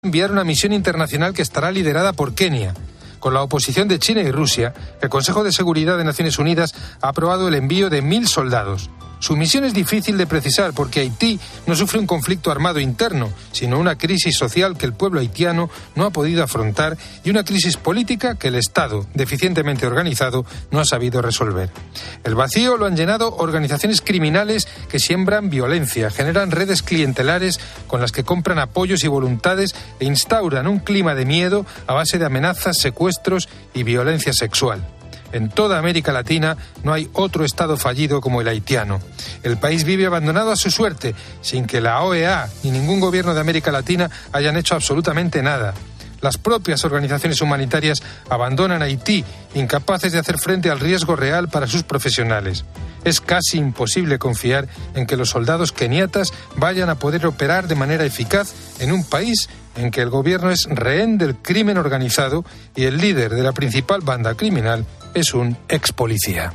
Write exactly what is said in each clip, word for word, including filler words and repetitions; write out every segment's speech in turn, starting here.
enviar una misión internacional que estará liderada por Kenia. Con la oposición de China y Rusia, el Consejo de Seguridad de Naciones Unidas ha aprobado el envío de mil soldados. Su misión es difícil de precisar porque Haití no sufre un conflicto armado interno, sino una crisis social que el pueblo haitiano no ha podido afrontar y una crisis política que el Estado, deficientemente organizado, no ha sabido resolver. El vacío lo han llenado organizaciones criminales que siembran violencia, generan redes clientelares con las que compran apoyos y voluntades e instauran un clima de miedo a base de amenazas, secuestros y violencia sexual. En toda América Latina no hay otro Estado fallido como el haitiano. El país vive abandonado a su suerte, sin que la O E A ni ningún gobierno de América Latina hayan hecho absolutamente nada. Las propias organizaciones humanitarias abandonan Haití, incapaces de hacer frente al riesgo real para sus profesionales. Es casi imposible confiar en que los soldados keniatas vayan a poder operar de manera eficaz en un país en que el gobierno es rehén del crimen organizado y el líder de la principal banda criminal es un ex policía.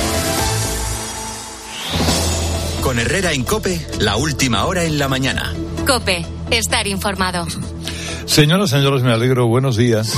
Con Herrera en COPE, la última hora en la mañana. COPE, estar informado. Señoras, señores, me alegro. Buenos días.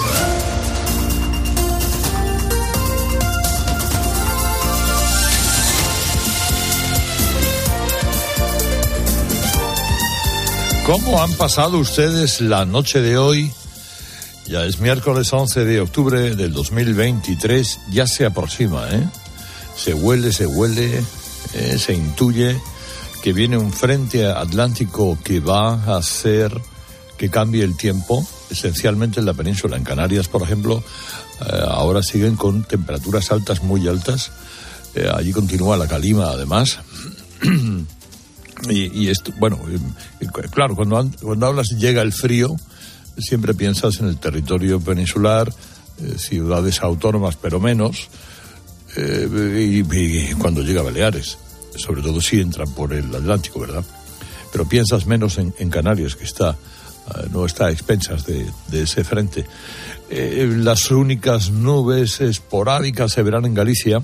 ¿Cómo han pasado ustedes la noche de hoy? Ya es miércoles once de octubre del dos mil veintitrés, ya se aproxima, ¿eh? Se huele, se huele, eh, se intuye que viene un frente atlántico que va a hacer que cambie el tiempo, esencialmente en la península. En Canarias, por ejemplo, eh, ahora siguen con temperaturas altas, muy altas. Eh, allí continúa la calima, además. y, y esto, bueno, eh, claro, cuando, cuando hablas llega el frío, siempre piensas en el territorio peninsular, eh, ciudades autónomas, pero menos, eh, y, y cuando llega a Baleares, sobre todo si entran por el Atlántico, ¿verdad? Pero piensas menos en, en Canarias, que está uh, no está a expensas de, de ese frente. Eh, las únicas nubes esporádicas se verán en Galicia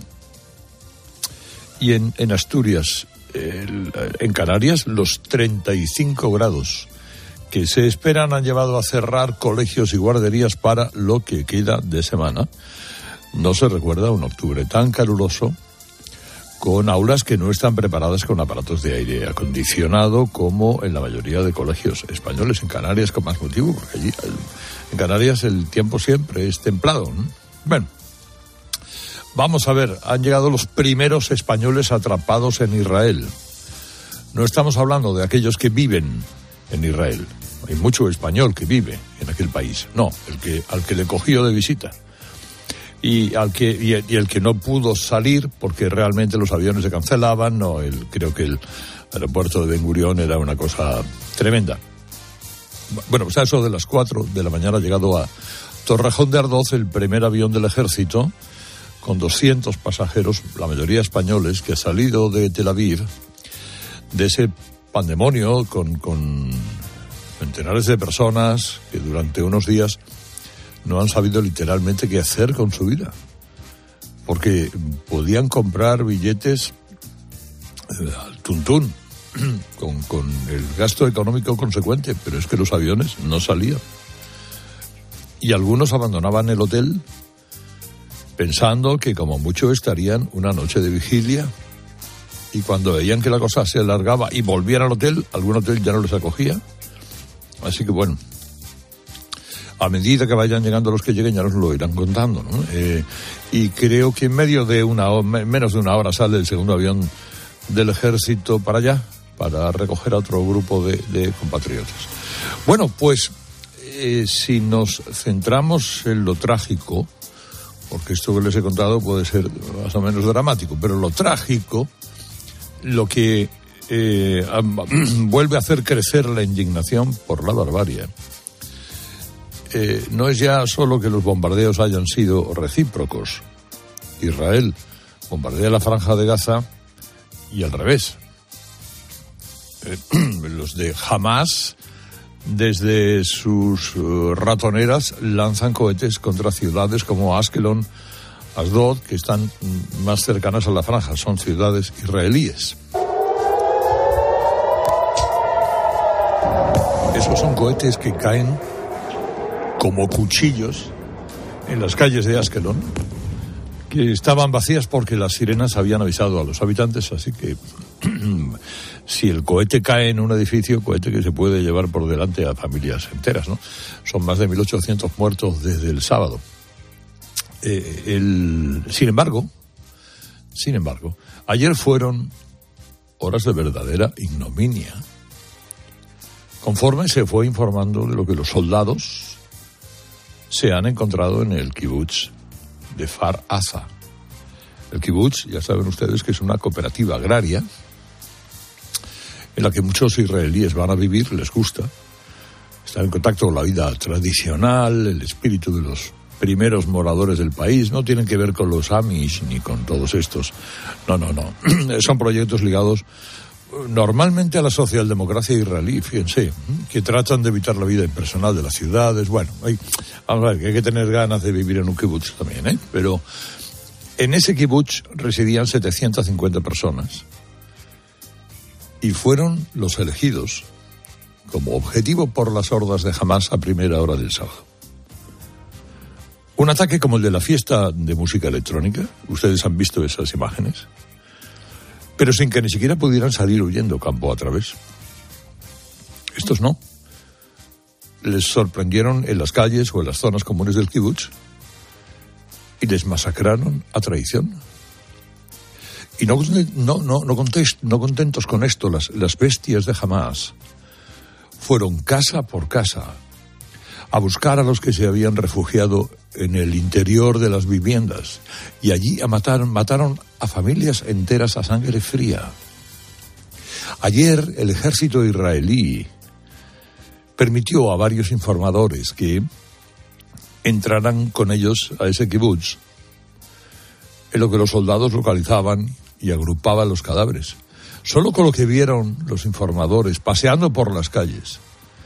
y en, en Asturias. Eh, en Canarias, los treinta y cinco grados que se esperan han llevado a cerrar colegios y guarderías para lo que queda de semana. No se recuerda un octubre tan caluroso, con aulas que no están preparadas con aparatos de aire acondicionado, como en la mayoría de colegios españoles. En Canarias con más motivo, porque allí el, en Canarias el tiempo siempre es templado, ¿no? Bueno, vamos a ver, han llegado los primeros españoles atrapados en Israel. No estamos hablando de aquellos que viven en Israel. Hay mucho español que vive en aquel país. No, el que al que le cogió de visita. Y al que y el, y el que no pudo salir porque realmente los aviones se cancelaban. No, el, creo que el aeropuerto de Ben Gurión era una cosa tremenda. Bueno, pues a eso de las cuatro de la mañana ha llegado a Torrejón de Ardoz el primer avión del ejército con doscientos pasajeros, la mayoría españoles, que ha salido de Tel Aviv, de ese pandemonio con, con centenares de personas que durante unos días no han sabido literalmente qué hacer con su vida, porque podían comprar billetes eh, al tuntún, con, con el gasto económico consecuente, pero es que los aviones no salían. Y algunos abandonaban el hotel pensando que como mucho estarían una noche de vigilia, y cuando veían que la cosa se alargaba y volvían al hotel, algún hotel ya no les acogía. Así que bueno, a medida que vayan llegando los que lleguen ya nos lo irán contando, ¿no? Eh, y creo que en medio de una hora, menos de una hora sale el segundo avión del ejército para allá, para recoger a otro grupo de, de compatriotas. Bueno, pues eh, si nos centramos en lo trágico, porque esto que les he contado puede ser más o menos dramático, pero lo trágico, lo que eh, vuelve a hacer crecer la indignación por la barbarie, eh, no es ya solo que los bombardeos hayan sido recíprocos. Israel bombardea la Franja de Gaza y al revés. Eh, los de Hamas, desde sus uh, ratoneras, lanzan cohetes contra ciudades como Askelon, Asdod, que están más cercanas a la franja. Son ciudades israelíes. Esos son cohetes que caen como cuchillos en las calles de Askelon, que estaban vacías porque las sirenas habían avisado a los habitantes, así que si el cohete cae en un edificio, cohete que se puede llevar por delante a familias enteras, ¿no? Son más de mil ochocientos muertos desde el sábado. Eh, el, sin embargo, sin embargo, ayer fueron horas de verdadera ignominia, conforme se fue informando de lo que los soldados se han encontrado en el kibutz de Kfar Aza. El kibutz, ya saben ustedes que es una cooperativa agraria en la que muchos israelíes van a vivir, les gusta, están en contacto con la vida tradicional, el espíritu de los primeros moradores del país, no tienen que ver con los Amish ni con todos estos. No, no, no. Son proyectos ligados normalmente a la socialdemocracia israelí, fíjense, que tratan de evitar la vida impersonal de las ciudades. Bueno, hay, vamos a ver, que hay que tener ganas de vivir en un kibutz también, ¿eh? Pero en ese kibutz residían setecientas cincuenta personas y fueron los elegidos como objetivo por las hordas de Hamás a primera hora del sábado. Un ataque como el de la fiesta de música electrónica, ustedes han visto esas imágenes, pero sin que ni siquiera pudieran salir huyendo campo a través. Estos no. Les sorprendieron en las calles o en las zonas comunes del kibutz y les masacraron a traición. Y no, no, no, no, contest, no contentos con esto, las, las bestias de Hamás fueron casa por casa a buscar a los que se habían refugiado en el interior de las viviendas y allí a matar, mataron a familias enteras a sangre fría. Ayer el ejército israelí permitió a varios informadores que entraran con ellos a ese kibutz, en lo que los soldados localizaban y agrupaban los cadáveres. Solo con lo que vieron los informadores paseando por las calles,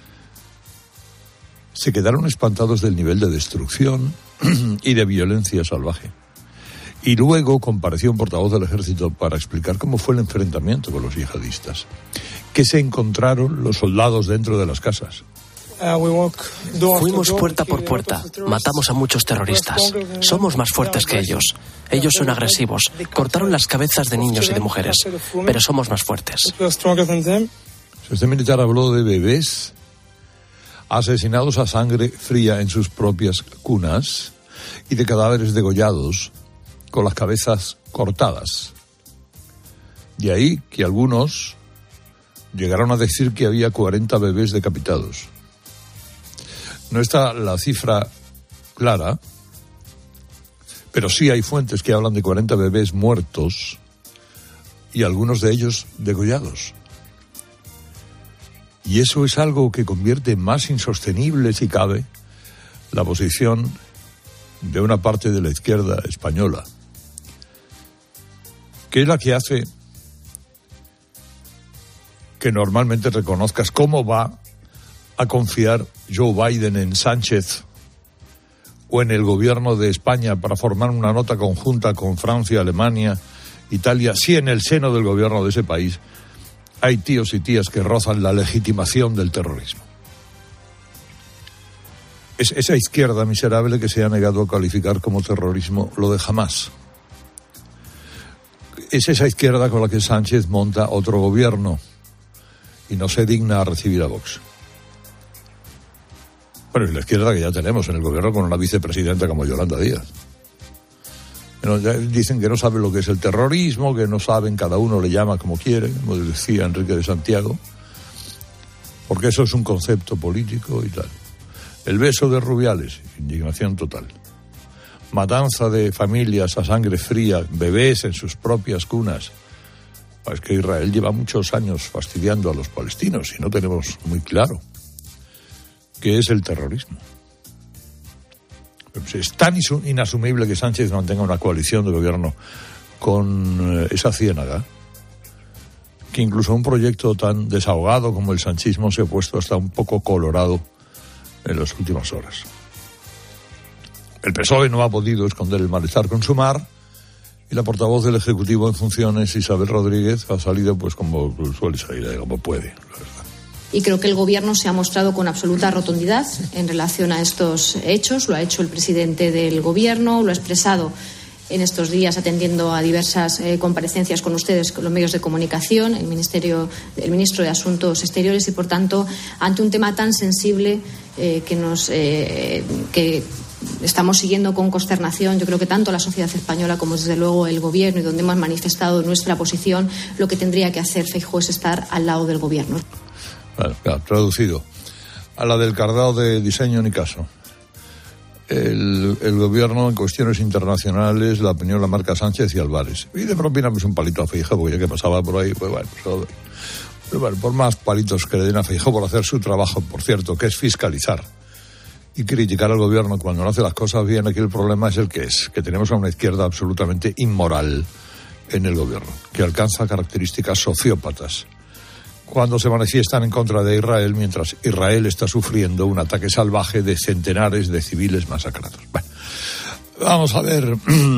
se quedaron espantados del nivel de destrucción y de violencia salvaje. Y luego compareció un portavoz del ejército para explicar cómo fue el enfrentamiento con los yihadistas. ¿Qué se encontraron los soldados dentro de las casas? Fuimos puerta por puerta, matamos a muchos terroristas. Somos más fuertes que ellos. Ellos son agresivos, cortaron las cabezas de niños y de mujeres, pero somos más fuertes. Este militar habló de bebés asesinados a sangre fría en sus propias cunas y de cadáveres degollados con las cabezas cortadas. De ahí que algunos llegaron a decir que había cuarenta bebés decapitados. No está la cifra clara, pero sí hay fuentes que hablan de cuarenta bebés muertos y algunos de ellos degollados. Y eso es algo que convierte más insostenible, si cabe, la posición de una parte de la izquierda española, que es la que hace que normalmente reconozcas cómo va a confiar Joe Biden en Sánchez o en el gobierno de España para formar una nota conjunta con Francia, Alemania, Italia, si en el seno del gobierno de ese país hay tíos y tías que rozan la legitimación del terrorismo. Es esa izquierda miserable que se ha negado a calificar como terrorismo lo de Hamás. Es esa izquierda con la que Sánchez monta otro gobierno y no se digna a recibir a Vox. Bueno, y la izquierda que ya tenemos en el gobierno con una vicepresidenta como Yolanda Díaz. Dicen que no saben lo que es el terrorismo, que no saben, cada uno le llama como quiere, como decía Enrique de Santiago, porque eso es un concepto político y tal. El beso de Rubiales, indignación total. Matanza de familias a sangre fría, bebés en sus propias cunas. Es que Israel lleva muchos años fastidiando a los palestinos y no tenemos muy claro qué es el terrorismo. Es tan inasumible que Sánchez mantenga una coalición de gobierno con esa ciénaga que incluso un proyecto tan desahogado como el sanchismo se ha puesto hasta un poco colorado en las últimas horas. El P S O E no ha podido esconder el malestar con Sumar y la portavoz del Ejecutivo en funciones, Isabel Rodríguez, ha salido pues como suele salir, como puede, la verdad. Y creo que el Gobierno se ha mostrado con absoluta rotundidad en relación a estos hechos. Lo ha hecho el presidente del Gobierno, lo ha expresado en estos días atendiendo a diversas eh, comparecencias con ustedes, con los medios de comunicación, el Ministerio, el Ministro de Asuntos Exteriores y, por tanto, ante un tema tan sensible eh, que nos eh, que estamos siguiendo con consternación, yo creo que tanto la sociedad española como desde luego el Gobierno, y donde hemos manifestado nuestra posición, lo que tendría que hacer Feijóo es estar al lado del Gobierno. Bueno, claro, traducido. A la del cardao de diseño ni caso. El, el Gobierno en cuestiones internacionales la opinión la marca Sánchez y Álvarez. Y de propina pues un palito a Feijóo, porque ya que pasaba por ahí, pues bueno, pues, pero bueno, por más palitos que le den a Feijóo por hacer su trabajo, por cierto, que es fiscalizar y criticar al Gobierno cuando no hace las cosas bien, aquí el problema es el que es, que tenemos a una izquierda absolutamente inmoral en el Gobierno, que alcanza características sociópatas cuando se manifiestan en contra de Israel, mientras Israel está sufriendo un ataque salvaje de centenares de civiles masacrados. Bueno, vamos a ver,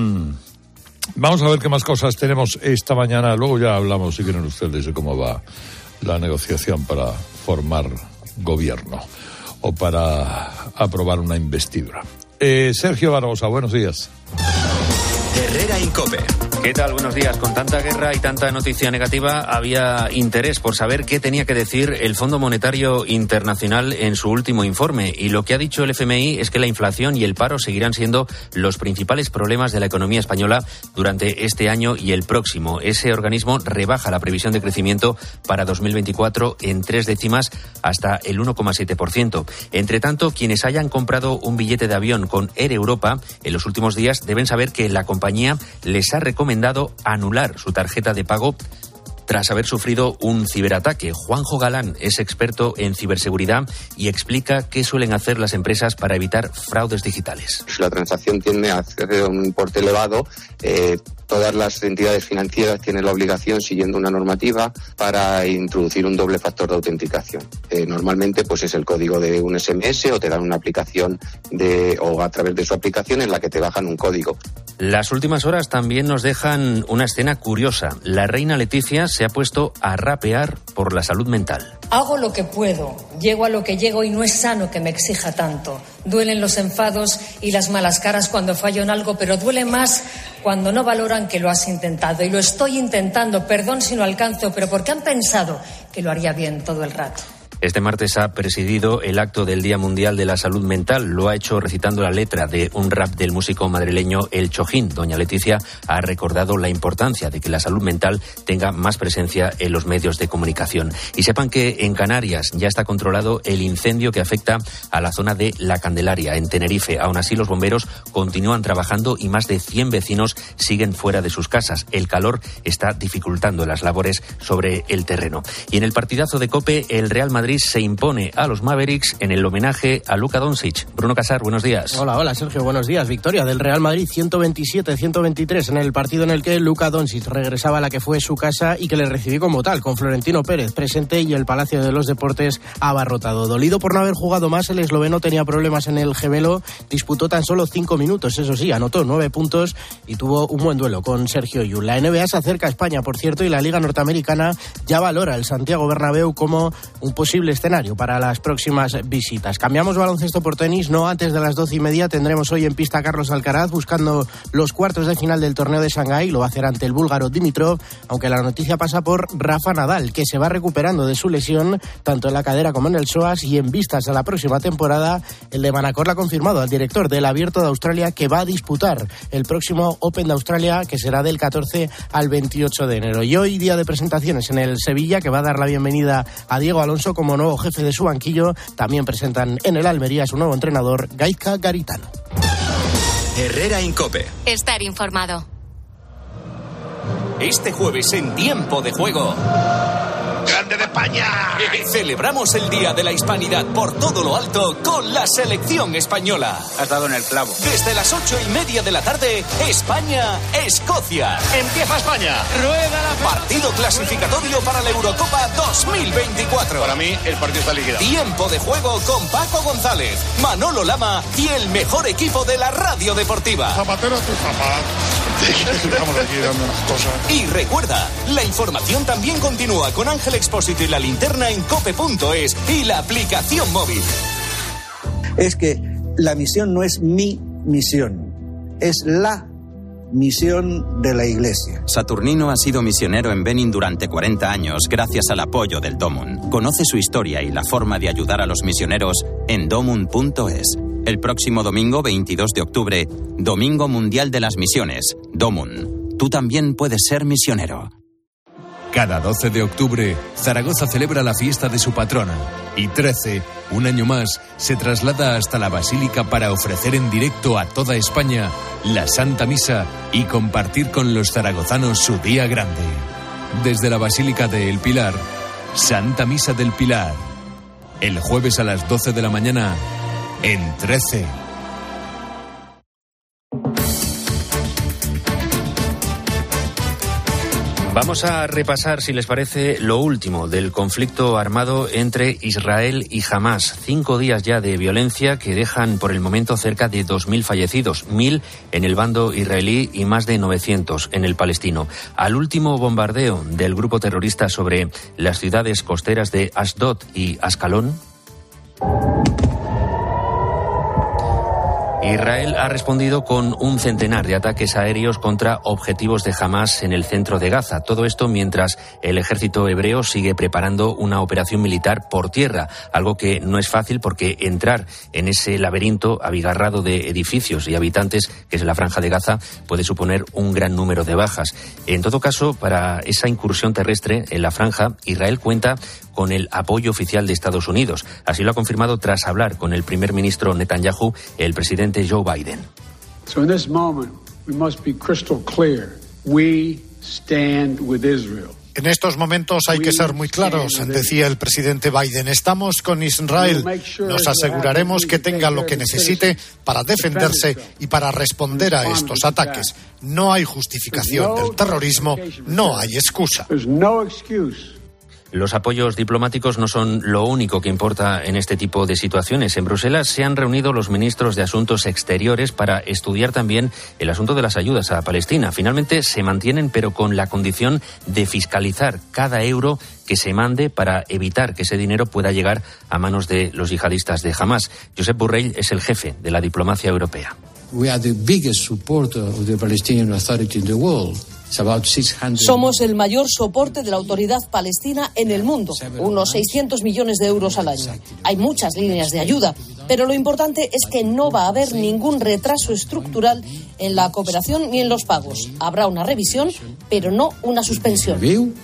vamos a ver qué más cosas tenemos esta mañana. Luego ya hablamos, si quieren ustedes, de cómo va la negociación para formar gobierno o para aprobar una investidura. Eh, Sergio Barbosa, buenos días. Herrera Incope. ¿Qué tal? Buenos días. Con tanta guerra y tanta noticia negativa, había interés por saber qué tenía que decir el Fondo Monetario Internacional en su último informe. Y lo que ha dicho el F M I es que la inflación y el paro seguirán siendo los principales problemas de la economía española durante este año y el próximo. Ese organismo rebaja la previsión de crecimiento para dos mil veinticuatro en tres décimas hasta el uno coma siete por ciento. Entre tanto, quienes hayan comprado un billete de avión con Air Europa en los últimos días deben saber que la compañía les ha recomendado anular su tarjeta de pago tras haber sufrido un ciberataque. Juanjo Galán es experto en ciberseguridad y explica qué suelen hacer las empresas para evitar fraudes digitales. Si la transacción tiende a hacer un importe elevado, eh, todas las entidades financieras tienen la obligación, siguiendo una normativa, para introducir un doble factor de autenticación. Eh, normalmente pues es el código de un ese eme ese o te dan una aplicación de, o a través de su aplicación en la que te bajan un código. Las últimas horas también nos dejan una escena curiosa. La reina Leticia se ha puesto a rapear por la salud mental. Hago lo que puedo, llego a lo que llego y no es sano que me exija tanto. Duelen los enfados y las malas caras cuando fallo en algo, pero duele más cuando no valoran que lo has intentado. Y lo estoy intentando, perdón si no alcanzo, pero porque han pensado que lo haría bien todo el rato. Este martes ha presidido el acto del Día Mundial de la Salud Mental. Lo ha hecho recitando la letra de un rap del músico madrileño El Chojín. Doña Leticia ha recordado la importancia de que la salud mental tenga más presencia en los medios de comunicación. Y sepan que en Canarias ya está controlado el incendio que afecta a la zona de La Candelaria, en Tenerife. Aún así, los bomberos continúan trabajando y más de cien vecinos siguen fuera de sus casas. El calor está dificultando las labores sobre el terreno. Y en el partidazo de COPE, el Real Madrid se impone a los Mavericks en el homenaje a Luka Doncic. Bruno Casar, buenos días. Hola, hola Sergio, buenos días. Victoria del Real Madrid ciento veintisiete a ciento veintitrés en el partido en el que Luka Doncic regresaba a la que fue su casa y que le recibió como tal, con Florentino Pérez presente y el Palacio de los Deportes abarrotado. Dolido por no haber jugado más, el esloveno tenía problemas en el gemelo, disputó tan solo cinco minutos, eso sí, anotó nueve puntos y tuvo un buen duelo con Sergio Llull. La N B A se acerca a España, por cierto, y la Liga Norteamericana ya valora el Santiago Bernabéu como un posible escenario para las próximas visitas. Cambiamos baloncesto por tenis, no antes de las doce y media tendremos hoy en pista a Carlos Alcaraz buscando los cuartos de final del torneo de Shanghái, lo va a hacer ante el búlgaro Dimitrov, aunque la noticia pasa por Rafa Nadal, que se va recuperando de su lesión, tanto en la cadera como en el psoas, y en vistas a la próxima temporada, el de Manacor le ha confirmado al director del Abierto de Australia que va a disputar el próximo Open de Australia, que será del catorce al veintiocho de enero. Y hoy día de presentaciones en el Sevilla, que va a dar la bienvenida a Diego Alonso como nuevo jefe de su banquillo. También presentan en el Almería su nuevo entrenador, Gaizka Garitano. Herrera Incope. Estar informado. Este jueves en Tiempo de Juego. ¡Grande de España! Celebramos el Día de la Hispanidad por todo lo alto con la selección española. Has dado en el clavo. Desde las ocho y media de la tarde, España-Escocia. ¡Empieza España! ¡Rueda la pelota! Partido clasificatorio para la Eurocopa dos mil veinticuatro. Para mí, el partido está liquidado. Tiempo de Juego con Paco González, Manolo Lama y el mejor equipo de la radio deportiva. Zapatero a tus zapatos. Estamos aquí dando unas cosas. Y recuerda, la información también continúa con Ángel Expósito y La Linterna en cope punto es y la aplicación móvil. Es que la misión no es mi misión, es la misión de la Iglesia. Saturnino ha sido misionero en Benin durante cuarenta años gracias al apoyo del Domun. Conoce su historia y la forma de ayudar a los misioneros en domun punto es. El próximo domingo veintidós de octubre, Domingo Mundial de las Misiones. Domun. Tú también puedes ser misionero. Cada doce de octubre, Zaragoza celebra la fiesta de su patrona. Y trece, un año más, se traslada hasta la Basílica para ofrecer en directo a toda España la Santa Misa y compartir con los zaragozanos su día grande. Desde la Basílica de El Pilar, Santa Misa del Pilar. El jueves a las doce de la mañana, en trece. Vamos a repasar, si les parece, lo último del conflicto armado entre Israel y Hamás. Cinco días ya de violencia que dejan por el momento cerca de dos mil fallecidos, mil en el bando israelí y más de novecientos en el palestino. Al último bombardeo del grupo terrorista sobre las ciudades costeras de Ashdod y Ascalón, Israel ha respondido con un centenar de ataques aéreos contra objetivos de Hamás en el centro de Gaza. Todo esto mientras el ejército hebreo sigue preparando una operación militar por tierra, algo que no es fácil porque entrar en ese laberinto abigarrado de edificios y habitantes que es la Franja de Gaza puede suponer un gran número de bajas. En todo caso, para esa incursión terrestre en la franja, Israel cuenta con el apoyo oficial de Estados Unidos. Así lo ha confirmado tras hablar con el primer ministro Netanyahu, el presidente Joe Biden. So in this moment, we must be crystal clear. We stand with Israel. En estos momentos hay que ser muy claros, decía el presidente Biden. Estamos con Israel. Nos aseguraremos que tenga lo que necesite para defenderse y para responder a estos ataques. No hay justificación del terrorismo, no hay excusa. Los apoyos diplomáticos no son lo único que importa en este tipo de situaciones. En Bruselas se han reunido los ministros de Asuntos Exteriores para estudiar también el asunto de las ayudas a Palestina. Finalmente se mantienen, pero con la condición de fiscalizar cada euro que se mande para evitar que ese dinero pueda llegar a manos de los yihadistas de Hamás. Josep Borrell es el jefe de la diplomacia europea. We are the biggest supporter of the Palestinian Authority in the world. Somos el mayor soporte de la autoridad palestina en el mundo, unos seiscientos millones de euros al año. Hay muchas líneas de ayuda, pero lo importante es que no va a haber ningún retraso estructural en la cooperación ni en los pagos. Habrá una revisión, pero no una suspensión.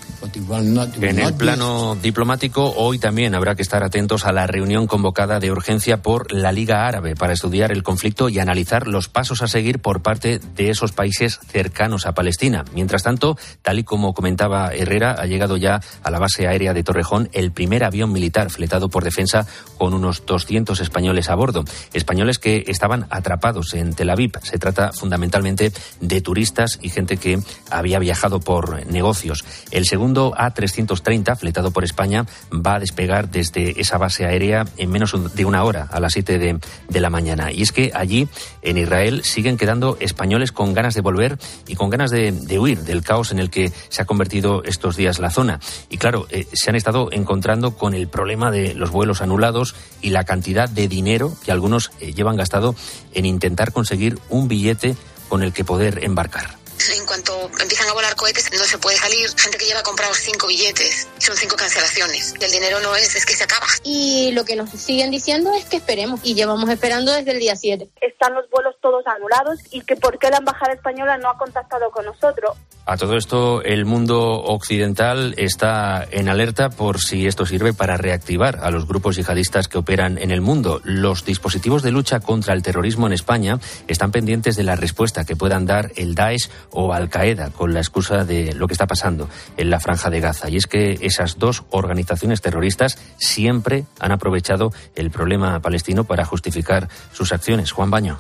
En el plano diplomático, hoy también habrá que estar atentos a la reunión convocada de urgencia por la Liga Árabe para estudiar el conflicto y analizar los pasos a seguir por parte de esos países cercanos a Palestina. Mientras tanto, tal y como comentaba Herrera, ha llegado ya a la base aérea de Torrejón el primer avión militar fletado por Defensa con unos doscientos españoles a bordo. Españoles que estaban atrapados en Tel Aviv. Se trata fundamentalmente de turistas y gente que había viajado por negocios. El segundo A trescientos treinta, fletado por España, va a despegar desde esa base aérea en menos de una hora, a las siete de, de la mañana. Y es que allí, en Israel, siguen quedando españoles con ganas de volver y con ganas de, de huir del caos en el que se ha convertido estos días la zona. Y claro, eh, se han estado encontrando con el problema de los vuelos anulados y la cantidad de dinero que algunos eh, llevan gastado en intentar conseguir un billete con el que poder embarcar. En cuanto empiezan a volar cohetes no se puede salir. Gente que lleva comprados cinco billetes, son cinco cancelaciones. El dinero no es, es que se acaba. Y lo que nos siguen diciendo es que esperemos. Y llevamos esperando desde el día siete. Están los vuelos todos anulados y que por qué la embajada española no ha contactado con nosotros. A todo esto, el mundo occidental está en alerta por si esto sirve para reactivar a los grupos yihadistas que operan en el mundo. Los dispositivos de lucha contra el terrorismo en España están pendientes de la respuesta que puedan dar el Daesh o Al-Qaeda con la excusa de lo que está pasando en la Franja de Gaza. Y es que esas dos organizaciones terroristas siempre han aprovechado el problema palestino para justificar sus acciones. Juan Baño.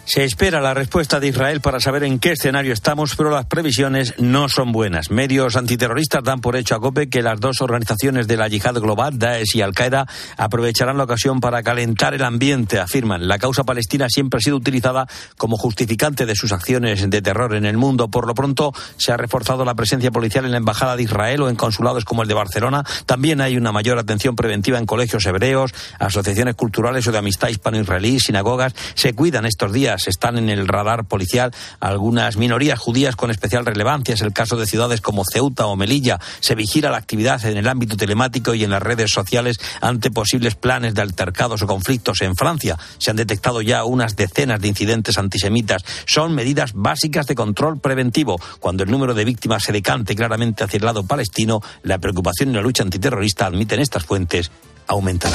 Se espera la respuesta de Israel para saber en qué escenario estamos, pero las previsiones no son buenas. Medios antiterroristas dan por hecho a COPE que las dos organizaciones de la yihad global, Daesh y Al-Qaeda, aprovecharán la ocasión para calentar el ambiente. Afirman, la causa palestina siempre ha sido utilizada como justificante de sus acciones de terror en el mundo. Por lo pronto, se ha reforzado la presencia policial en la Embajada de Israel o en consulados como el de Barcelona. También hay una mayor atención preventiva en colegios hebreos, asociaciones culturales o de amistad hispano-israelí, sinagogas. Se cuidan estos días. Están en el radar policial algunas minorías judías con especial relevancia. Es el caso de ciudades como Ceuta o Melilla. Se vigila la actividad en el ámbito telemático y en las redes sociales ante posibles planes de altercados o conflictos. En Francia se han detectado ya unas decenas de incidentes antisemitas. Son medidas básicas de control preventivo. Cuando el número de víctimas se decante claramente hacia el lado palestino, la preocupación en la lucha antiterrorista, admiten estas fuentes, aumentará.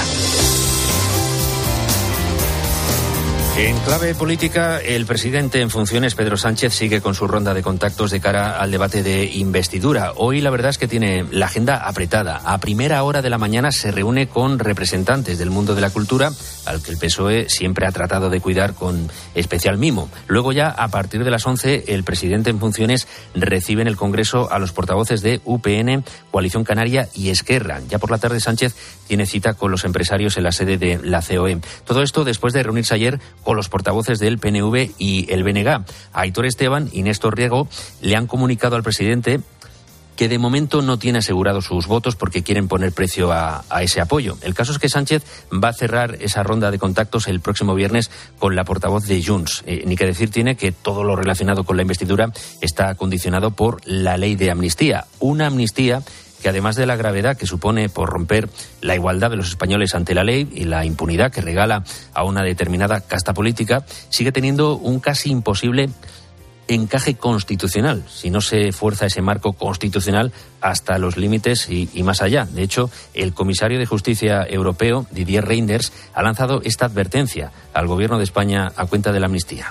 En clave política, el presidente en funciones, Pedro Sánchez, sigue con su ronda de contactos de cara al debate de investidura. Hoy la verdad es que tiene la agenda apretada. A primera hora de la mañana se reúne con representantes del mundo de la cultura, al que el P S O E siempre ha tratado de cuidar con especial mimo. Luego ya, a partir de las once, el presidente en funciones recibe en el Congreso a los portavoces de U P N, Coalición Canaria y Esquerra. Ya por la tarde, Sánchez tiene cita con los empresarios en la sede de la C O E. Todo esto después de reunirse ayer con los portavoces del P N V y el B N G. Aitor Esteban y Néstor Riego le han comunicado al presidente que de momento no tiene asegurados sus votos porque quieren poner precio a, a ese apoyo. El caso es que Sánchez va a cerrar esa ronda de contactos el próximo viernes con la portavoz de Junts. Eh, ni que decir tiene que todo lo relacionado con la investidura está condicionado por la ley de amnistía. Una amnistía que además de la gravedad que supone por romper la igualdad de los españoles ante la ley y la impunidad que regala a una determinada casta política, sigue teniendo un casi imposible encaje constitucional, si no se fuerza ese marco constitucional hasta los límites y, y más allá. De hecho, el comisario de Justicia europeo, Didier Reynders, ha lanzado esta advertencia al gobierno de España a cuenta de la amnistía.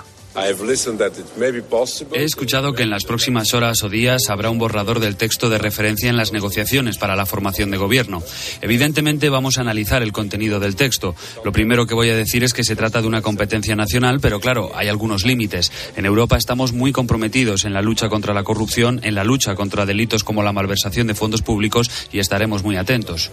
He escuchado que en las próximas horas o días habrá un borrador del texto de referencia en las negociaciones para la formación de gobierno. Evidentemente vamos a analizar el contenido del texto. Lo primero que voy a decir es que se trata de una competencia nacional, pero claro, hay algunos límites. En Europa estamos muy comprometidos en la lucha contra la corrupción, en la lucha contra delitos como la malversación de fondos públicos y estaremos muy atentos.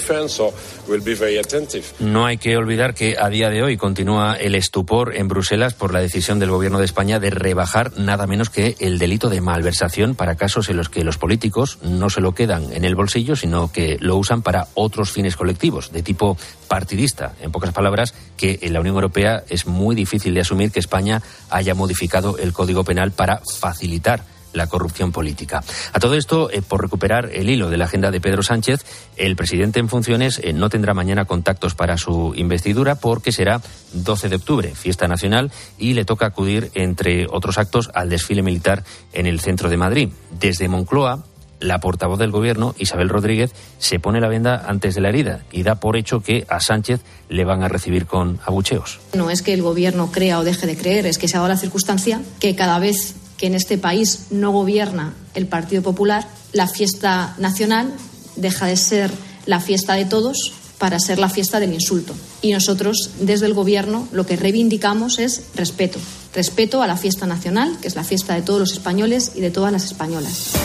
No hay que olvidar que a día de hoy continúa el estupor en Bruselas por la decisión del Gobierno de España de rebajar nada menos que el delito de malversación para casos en los que los políticos no se lo quedan en el bolsillo, sino que lo usan para otros fines colectivos, de tipo partidista. En pocas palabras, que en la Unión Europea es muy difícil de asumir que España haya modificado el Código Penal para facilitar la corrupción política. A todo esto, eh, por recuperar el hilo de la agenda de Pedro Sánchez, el presidente en funciones eh, no tendrá mañana contactos para su investidura porque será doce de octubre, fiesta nacional, y le toca acudir, entre otros actos, al desfile militar en el centro de Madrid. Desde Moncloa, la portavoz del gobierno, Isabel Rodríguez, se pone la venda antes de la herida y da por hecho que a Sánchez le van a recibir con abucheos. No es que el gobierno crea o deje de creer, es que se ha dado la circunstancia que cada vez que en este país no gobierna el Partido Popular, la fiesta nacional deja de ser la fiesta de todos para ser la fiesta del insulto. Y nosotros, desde el Gobierno, lo que reivindicamos es respeto. Respeto a la fiesta nacional, que es la fiesta de todos los españoles y de todas las españolas.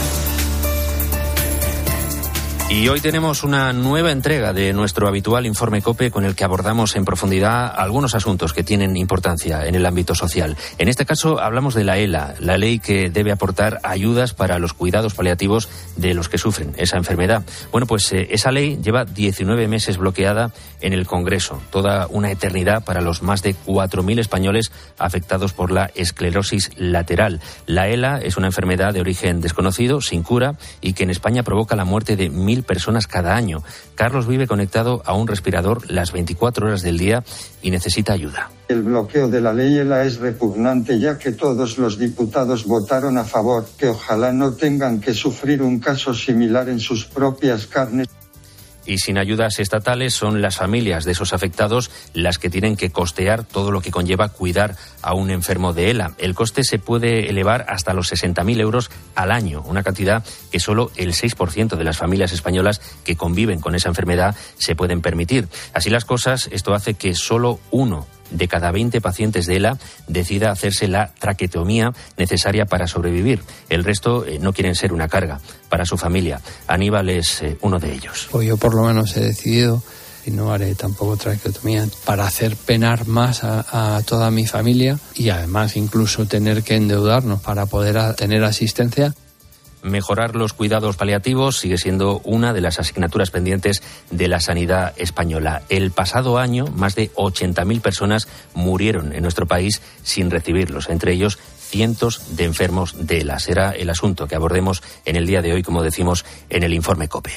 Y hoy tenemos una nueva entrega de nuestro habitual informe COPE con el que abordamos en profundidad algunos asuntos que tienen importancia en el ámbito social. En este caso hablamos de la ELA, la ley que debe aportar ayudas para los cuidados paliativos de los que sufren esa enfermedad. Bueno, pues eh, esa ley lleva diecinueve meses bloqueada en el Congreso, toda una eternidad para los más de cuatro mil españoles afectados por la esclerosis lateral. La ELA es una enfermedad de origen desconocido, sin cura, y que en España provoca la muerte de mil personas cada año. Carlos vive conectado a un respirador las veinticuatro horas del día y necesita ayuda. El bloqueo de la ley ELA es repugnante, ya que todos los diputados votaron a favor, que ojalá no tengan que sufrir un caso similar en sus propias carnes. Y sin ayudas estatales son las familias de esos afectados las que tienen que costear todo lo que conlleva cuidar a un enfermo de ELA. El coste se puede elevar hasta los sesenta mil euros al año, una cantidad que solo el seis por ciento de las familias españolas que conviven con esa enfermedad se pueden permitir. Así las cosas, esto hace que solo uno de cada veinte pacientes de ELA decida hacerse la traqueotomía necesaria para sobrevivir. El resto eh, no quieren ser una carga para su familia. Aníbal es eh, uno de ellos. Pues yo por lo menos he decidido, y no haré tampoco traqueotomía, para hacer penar más a, a toda mi familia y además incluso tener que endeudarnos para poder a, tener asistencia. Mejorar los cuidados paliativos sigue siendo una de las asignaturas pendientes de la sanidad española. El pasado año, más de ochenta mil personas murieron en nuestro país sin recibirlos, entre ellos cientos de enfermos de ELA. Será el asunto que abordemos en el día de hoy, como decimos, en el Informe COPE.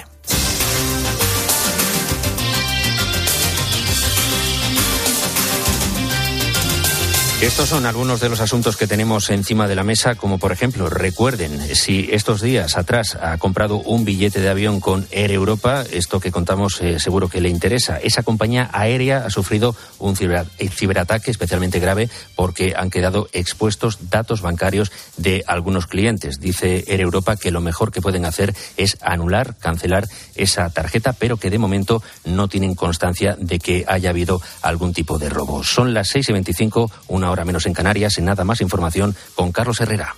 Estos son algunos de los asuntos que tenemos encima de la mesa, como por ejemplo, recuerden, si estos días atrás ha comprado un billete de avión con Air Europa, esto que contamos eh, seguro que le interesa. Esa compañía aérea ha sufrido un ciber, ciberataque especialmente grave porque han quedado expuestos datos bancarios de algunos clientes. Dice Air Europa que lo mejor que pueden hacer es anular, cancelar esa tarjeta, pero que de momento no tienen constancia de que haya habido algún tipo de robo. Son las seis y veinticinco, una hora menos en Canarias. En nada más información con Carlos Herrera.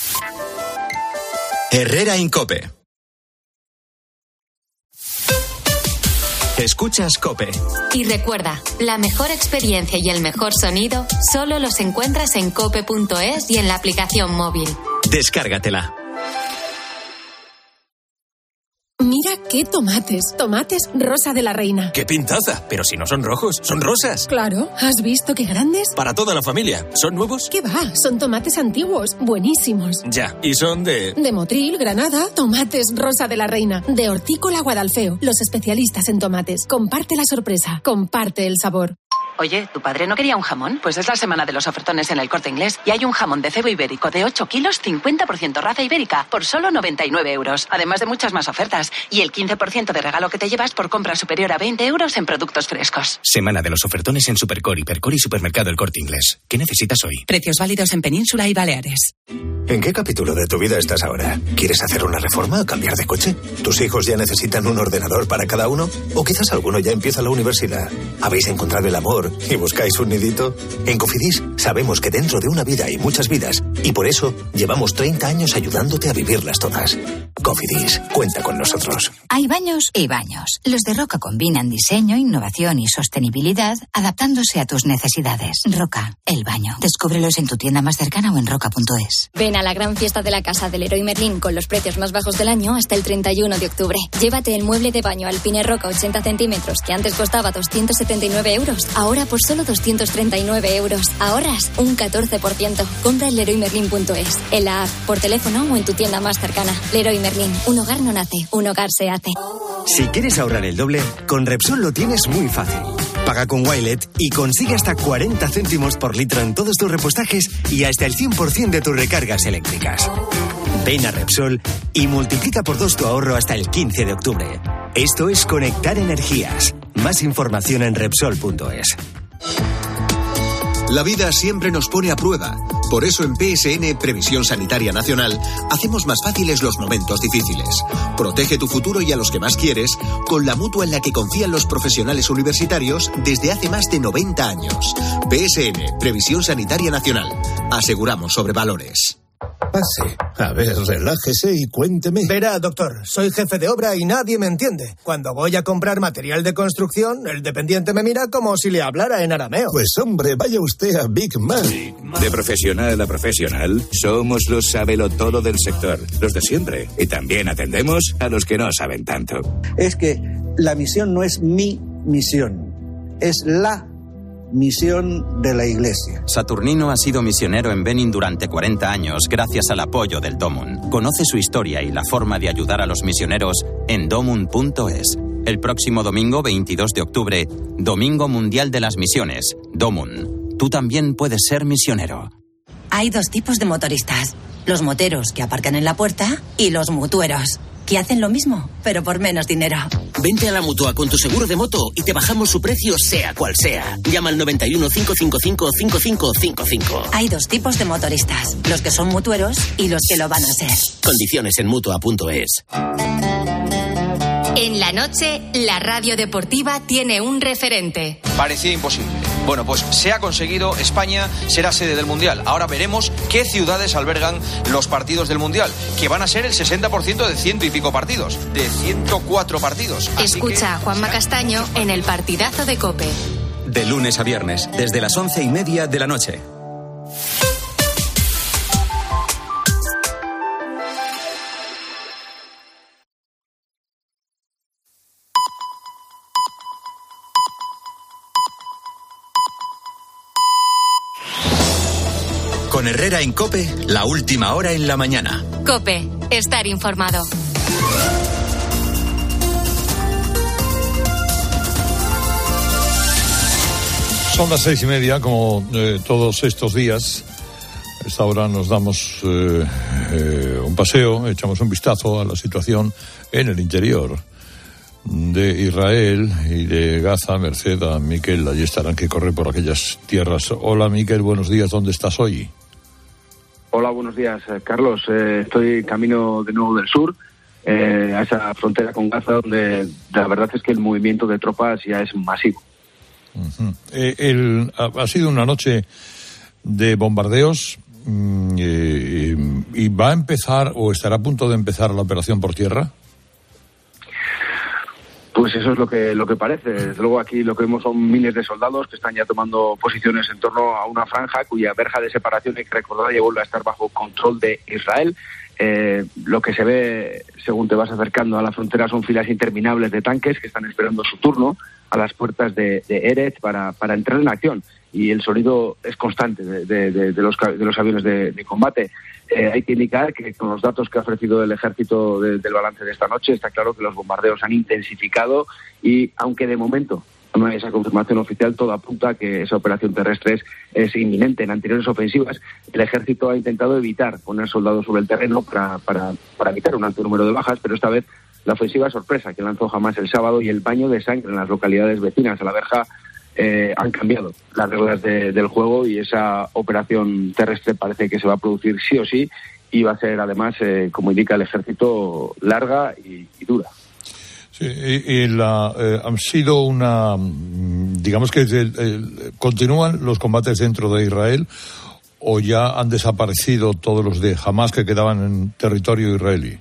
Herrera en COPE. Escuchas COPE. Y recuerda, la mejor experiencia y el mejor sonido solo los encuentras en cope punto es y en la aplicación móvil. Descárgatela. Mira qué tomates, tomates Rosa de la Reina. ¡Qué pintaza! Pero si no son rojos, son rosas. Claro, ¿has visto qué grandes? Para toda la familia. ¿Son nuevos? ¿Qué va? Son tomates antiguos, buenísimos. Ya, y son de... De Motril, Granada, tomates Rosa de la Reina. De Hortícola Guadalfeo, los especialistas en tomates. Comparte la sorpresa, comparte el sabor. Oye, ¿tu padre no quería un jamón? Pues es la semana de los ofertones en El Corte Inglés y hay un jamón de cebo ibérico de ocho kilos, cincuenta por ciento raza ibérica, por solo noventa y nueve euros. Además de muchas más ofertas. Y el quince por ciento de regalo que te llevas por compra superior a veinte euros en productos frescos. Semana de los ofertones en Supercor, Hipercor y Supermercado El Corte Inglés. ¿Qué necesitas hoy? Precios válidos en Península y Baleares. ¿En qué capítulo de tu vida estás ahora? ¿Quieres hacer una reforma o cambiar de coche? ¿Tus hijos ya necesitan un ordenador para cada uno? ¿O quizás alguno ya empieza la universidad? ¿Habéis encontrado el amor y buscáis un nidito? En Cofidis sabemos que dentro de una vida hay muchas vidas y por eso llevamos treinta años ayudándote a vivirlas todas. Cofidis, cuenta con nosotros. Hay baños y baños. Los de Roca combinan diseño, innovación y sostenibilidad adaptándose a tus necesidades. Roca, el baño. Descúbrelos en tu tienda más cercana o en roca punto es. Ven a la gran fiesta de la casa del Leroy Merlin con los precios más bajos del año hasta el treinta y uno de octubre. Llévate el mueble de baño Alpine Roca ochenta centímetros que antes costaba doscientos setenta y nueve euros. Ahora por solo doscientos treinta y nueve euros. Ahorras un catorce por ciento. Compra en leroy merlin punto es, en la app, por teléfono o en tu tienda más cercana. Leroy Merlin. Un hogar no nace, un hogar se hace. Si quieres ahorrar el doble, con Repsol lo tienes muy fácil. Paga con Wilet y consigue hasta cuarenta céntimos por litro en todos tus repostajes y hasta el cien por ciento de tus recargas eléctricas. Ven a Repsol y multiplica por dos tu ahorro hasta el quince de octubre. Esto es conectar energías. Más información en Repsol punto es. La vida siempre nos pone a prueba. Por eso en P S N, Previsión Sanitaria Nacional, hacemos más fáciles los momentos difíciles. Protege tu futuro y a los que más quieres con la mutua en la que confían los profesionales universitarios desde hace más de noventa años. P S N, Previsión Sanitaria Nacional. Aseguramos sobre valores. Pase. A ver, relájese y cuénteme. Verá, doctor, soy jefe de obra y nadie me entiende. Cuando voy a comprar material de construcción, el dependiente me mira como si le hablara en arameo. Pues hombre, vaya usted a Big Man. De profesional a profesional, somos los sabelotodo del sector, los de siempre. Y también atendemos a los que no saben tanto. Es que la misión no es mi misión, es la misión de la Iglesia. Saturnino ha sido misionero en Benin durante cuarenta años gracias al apoyo del Domun. Conoce su historia y la forma de ayudar a los misioneros en domun punto es. El próximo domingo veintidós de octubre, Domingo Mundial de las Misiones. Domun. Tú también puedes ser misionero. Hay dos tipos de motoristas. Los moteros que aparcan en la puerta y los mutueros, que hacen lo mismo, pero por menos dinero. Vente a la Mutua con tu seguro de moto y te bajamos su precio sea cual sea. Llama al noventa y uno, cinco cinco cinco, cinco cinco cinco cinco. Hay dos tipos de motoristas, los que son mutueros y los que lo van a ser. Condiciones en mutua punto es. En la noche, la radio deportiva tiene un referente. Parecía imposible. Bueno, pues se ha conseguido, España será sede del Mundial. Ahora veremos qué ciudades albergan los partidos del Mundial, que van a ser el sesenta por ciento de ciento y pico partidos, de ciento cuatro partidos. Así Escucha que... a Juanma Castaño en el partidazo de COPE. De lunes a viernes, desde las once y media de la noche. Con Herrera en COPE, la última hora en la mañana. COPE, estar informado. Son las seis y media, como eh, todos estos días. A esta hora nos damos eh, eh, un paseo, echamos un vistazo a la situación en el interior de Israel y de Gaza. Merced a Miquel allí estarán, que corre por aquellas tierras. Hola Miquel, buenos días, ¿dónde estás hoy? Hola, buenos días, Carlos. Eh, estoy camino de nuevo del sur, eh, a esa frontera con Gaza, donde la verdad es que el movimiento de tropas ya es masivo. Uh-huh. Eh, el, ha, ha sido una noche de bombardeos eh, y va a empezar o estará a punto de empezar la operación por tierra. Pues eso es lo que lo que parece. Desde luego aquí lo que vemos son miles de soldados que están ya tomando posiciones en torno a una franja cuya verja de separación, hay que recordar, ya vuelve a estar bajo control de Israel. Eh, lo que se ve, según te vas acercando a la frontera, son filas interminables de tanques que están esperando su turno a las puertas de, de Eretz para, para entrar en acción. Y el sonido es constante de, de, de, de, los, de los aviones de, de combate. Eh, hay que indicar que con los datos que ha ofrecido el ejército de, del balance de esta noche, está claro que los bombardeos han intensificado y, aunque de momento no hay esa confirmación oficial, todo apunta a que esa operación terrestre es, es inminente. En anteriores ofensivas, el ejército ha intentado evitar poner soldados sobre el terreno para, para, para evitar un alto número de bajas, pero esta vez la ofensiva sorpresa que lanzó Hamás el sábado y el baño de sangre en las localidades vecinas a la verja Eh, han cambiado las reglas de, del juego, y esa operación terrestre parece que se va a producir sí o sí, y va a ser además, eh, como indica el ejército, larga y, y dura. Sí, y, y la, eh, han sido una, digamos que el, el, continúan los combates dentro de Israel, o ya han desaparecido todos los de Hamás que quedaban en territorio israelí.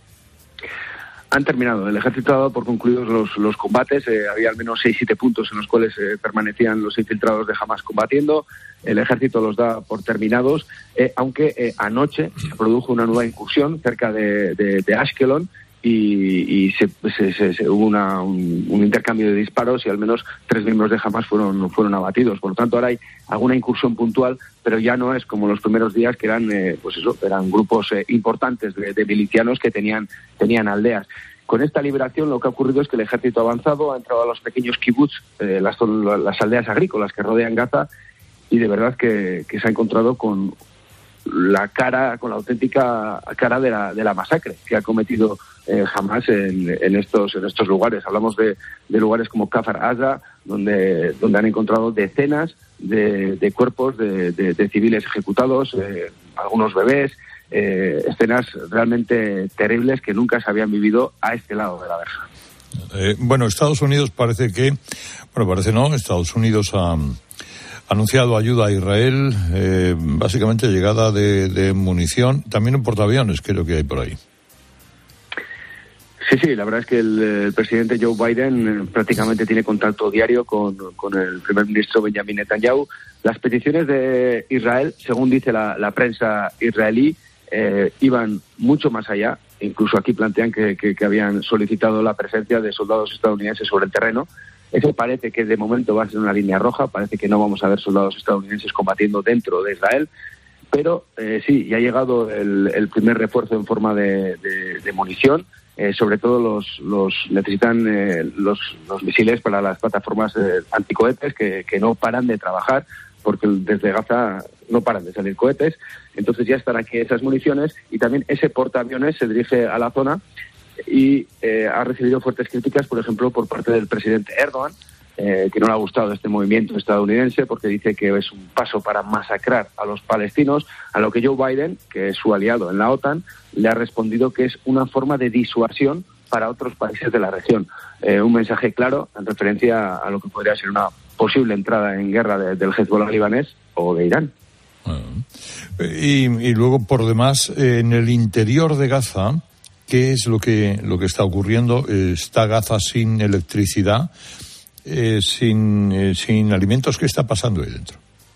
Han terminado. El ejército ha dado por concluidos los, los combates. Eh, había al menos seis, siete puntos en los cuales eh, permanecían los infiltrados de Hamás combatiendo. El ejército los da por terminados, eh, aunque eh, anoche se produjo una nueva incursión cerca de, de, de Ashkelon y, y se, se, se, se hubo una, un, un intercambio de disparos y al menos tres miembros de Hamás fueron, fueron abatidos. Por lo tanto, ahora hay alguna incursión puntual, pero ya no es como los primeros días, que eran, eh, pues eso, eran grupos eh, importantes de, de milicianos que tenían, tenían aldeas. Con esta liberación lo que ha ocurrido es que el ejército ha avanzado, ha entrado a los pequeños kibbutz, eh, las, las aldeas agrícolas que rodean Gaza, y de verdad que, que se ha encontrado con la cara, con la auténtica cara de la, de la masacre que ha cometido eh, Hamás en, en estos en estos lugares. Hablamos de, de lugares como Kfar Aza, donde donde han encontrado decenas de, de cuerpos de, de, de civiles ejecutados, eh, algunos bebés, eh, escenas realmente terribles que nunca se habían vivido a este lado de la verja. Eh, bueno, Estados Unidos parece que, bueno, parece no, Estados Unidos ha anunciado ayuda a Israel, eh, básicamente llegada de, de munición, también en portaaviones creo que hay por ahí. Sí, sí, la verdad es que el, el presidente Joe Biden prácticamente tiene contacto diario con, con el primer ministro Benjamin Netanyahu. Las peticiones de Israel, según dice la, la prensa israelí, eh, iban mucho más allá. Incluso aquí plantean que, que, que habían solicitado la presencia de soldados estadounidenses sobre el terreno. Eso parece que de momento va a ser una línea roja, parece que no vamos a ver soldados estadounidenses combatiendo dentro de Israel, pero eh, sí, ya ha llegado el, el primer refuerzo en forma de, de, de munición, eh, sobre todo los, los necesitan eh, los, los misiles para las plataformas eh, anticohetes que, que no paran de trabajar, porque desde Gaza no paran de salir cohetes. Entonces ya están aquí esas municiones, y también ese portaaviones se dirige a la zona y eh, ha recibido fuertes críticas, por ejemplo, por parte del presidente Erdogan, eh, que no le ha gustado este movimiento estadounidense porque dice que es un paso para masacrar a los palestinos, a lo que Joe Biden, que es su aliado en la OTAN, le ha respondido que es una forma de disuasión para otros países de la región. Eh, un mensaje claro en referencia a lo que podría ser una posible entrada en guerra de, del Hezbollah libanés o de Irán. Y, y luego, por demás, en el interior de Gaza, ¿qué es lo que lo que está ocurriendo? ¿Está Gaza sin electricidad, eh, sin, eh, sin alimentos? ¿Qué está pasando ahí dentro?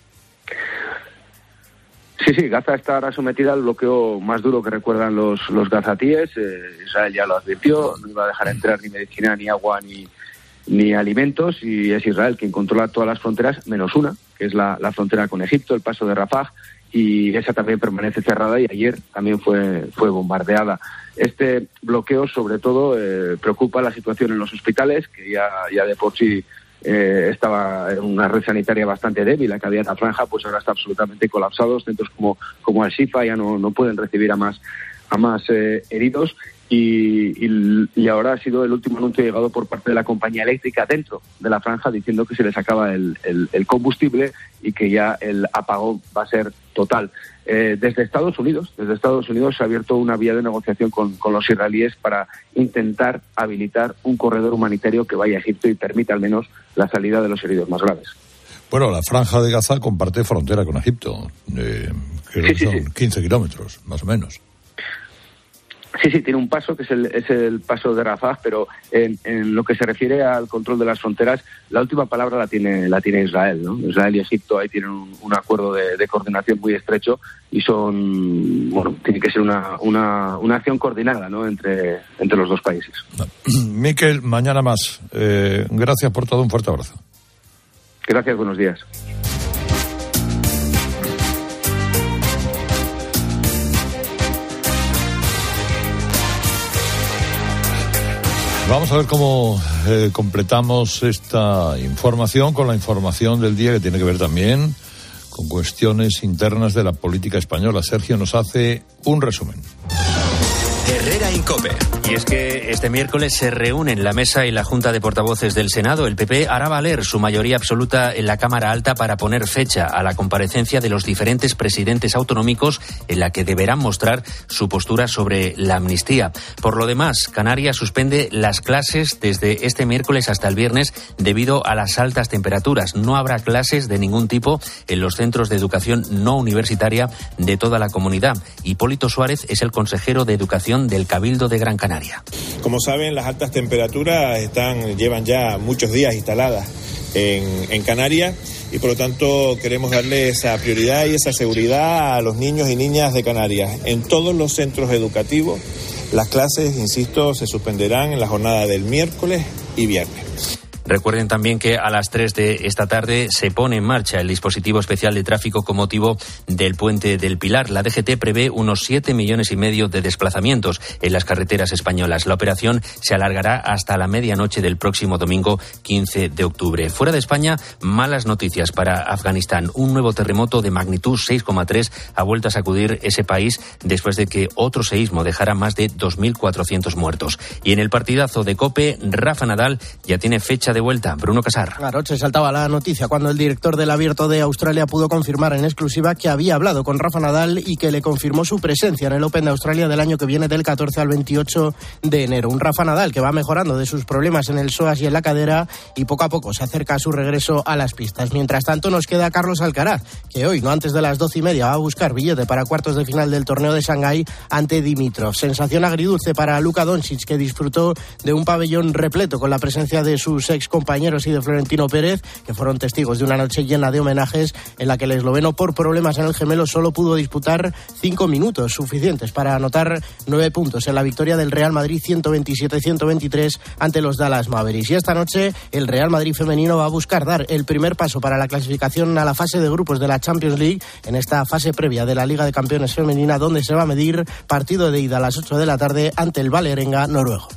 Sí, sí, Gaza está ahora sometida al bloqueo más duro que recuerdan los, los gazatíes. Eh, Israel ya lo advirtió, no iba a dejar entrar ni medicina, ni agua, ni, ni alimentos, y es Israel quien controla todas las fronteras, menos una, que es la, la frontera con Egipto, el paso de Rafah, y esa también permanece cerrada y ayer también fue, fue bombardeada. Este bloqueo, sobre todo, eh, preocupa la situación en los hospitales, que ya, ya de por sí eh, estaba en una red sanitaria bastante débil, la que había en la franja, pues ahora está absolutamente colapsado. Centros como, como Al-Shifa ya no, no pueden recibir a más, a más eh, heridos. Y, y, y ahora ha sido el último anuncio llegado por parte de la compañía eléctrica dentro de la franja, diciendo que se les acaba el, el, el combustible y que ya el apagón va a ser total. Eh, desde Estados Unidos, desde Estados Unidos se ha abierto una vía de negociación con, con los israelíes para intentar habilitar un corredor humanitario que vaya a Egipto y permita al menos la salida de los heridos más graves. Bueno, la franja de Gaza comparte frontera con Egipto, eh, creo que sí, son sí, sí. quince kilómetros, más o menos. Sí, sí, tiene un paso que es el, es el paso de Rafah, pero en, en lo que se refiere al control de las fronteras, la última palabra la tiene la tiene Israel, ¿no? Israel y Egipto ahí tienen un, un acuerdo de, de coordinación muy estrecho y son, bueno, tiene que ser una, una, una acción coordinada, ¿no? entre, entre los dos países. Miquel, mañana más. Eh, gracias por todo, un fuerte abrazo. Gracias, buenos días. Vamos a ver cómo eh, completamos esta información con la información del día, que tiene que ver también con cuestiones internas de la política española. Sergio nos hace un resumen. Herrera Incope. Y es que este miércoles se reúnen la mesa y la Junta de Portavoces del Senado. El P P hará valer su mayoría absoluta en la Cámara Alta para poner fecha a la comparecencia de los diferentes presidentes autonómicos, en la que deberán mostrar su postura sobre la amnistía. Por lo demás, Canarias suspende las clases desde este miércoles hasta el viernes debido a las altas temperaturas. No habrá clases de ningún tipo en los centros de educación no universitaria de toda la comunidad. Hipólito Suárez es el consejero de Educación del Cabildo de Gran Canaria. Como saben, las altas temperaturas están llevan ya muchos días instaladas en, en Canarias y por lo tanto queremos darle esa prioridad y esa seguridad a los niños y niñas de Canarias. En todos los centros educativos las clases, insisto, se suspenderán en la jornada del miércoles y viernes. Recuerden también que a las tres de esta tarde se pone en marcha el dispositivo especial de tráfico con motivo del Puente del Pilar. La D G T prevé unos siete millones y medio de desplazamientos en las carreteras españolas. La operación se alargará hasta la medianoche del próximo domingo quince de octubre. Fuera de España, malas noticias para Afganistán. Un nuevo terremoto de magnitud seis coma tres ha vuelto a sacudir ese país después de que otro seísmo dejara más de dos mil cuatrocientos muertos. Y en el partidazo de COPE, Rafa Nadal ya tiene fecha de vuelta. Bruno Casar. Anoche saltaba la noticia cuando el director del Abierto de Australia pudo confirmar en exclusiva que había hablado con Rafa Nadal y que le confirmó su presencia en el Open de Australia del año que viene, del catorce al veintiocho de enero. Un Rafa Nadal que va mejorando de sus problemas en el psoas y en la cadera y poco a poco se acerca a su regreso a las pistas. Mientras tanto nos queda Carlos Alcaraz, que hoy, no antes de las doce y media, va a buscar billete para cuartos de final del torneo de Shanghái ante Dimitrov. Sensación agridulce para Luka Doncic, que disfrutó de un pabellón repleto con la presencia de sus ex compañeros y de Florentino Pérez, que fueron testigos de una noche llena de homenajes en la que el esloveno, por problemas en el gemelo, solo pudo disputar cinco minutos, suficientes para anotar nueve puntos en la victoria del Real Madrid ciento veintisiete a ciento veintitrés ante los Dallas Mavericks. Y esta noche el Real Madrid femenino va a buscar dar el primer paso para la clasificación a la fase de grupos de la Champions League, en esta fase previa de la Liga de Campeones femenina, donde se va a medir partido de ida a las ocho de la tarde ante el Vålerenga noruego.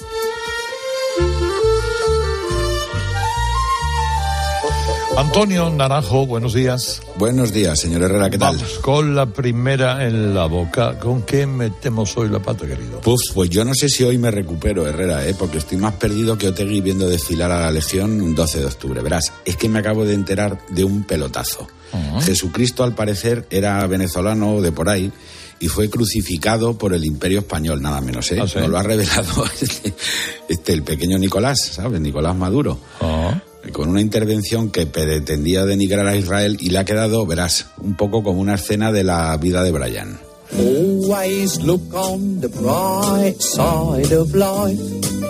Antonio Naranjo, buenos días. Buenos días, señor Herrera, ¿qué tal? Vamos con la primera en la boca. ¿Con qué metemos hoy la pata, querido? Puf, pues yo no sé si hoy me recupero, Herrera, ¿eh? Porque estoy más perdido que Otegi viendo desfilar a la Legión un doce de octubre. Verás, es que me acabo de enterar de un pelotazo. Uh-huh. Jesucristo, al parecer, era venezolano de por ahí y fue crucificado por el Imperio Español, nada menos, ¿eh? ¿Ah, sí? Nos lo ha revelado este, este, el pequeño Nicolás, ¿sabes? Nicolás Maduro. Uh-huh. con una intervención que pretendía denigrar a Israel y le ha quedado, verás, un poco como una escena de la vida de Brian. Always look on the bright side of life.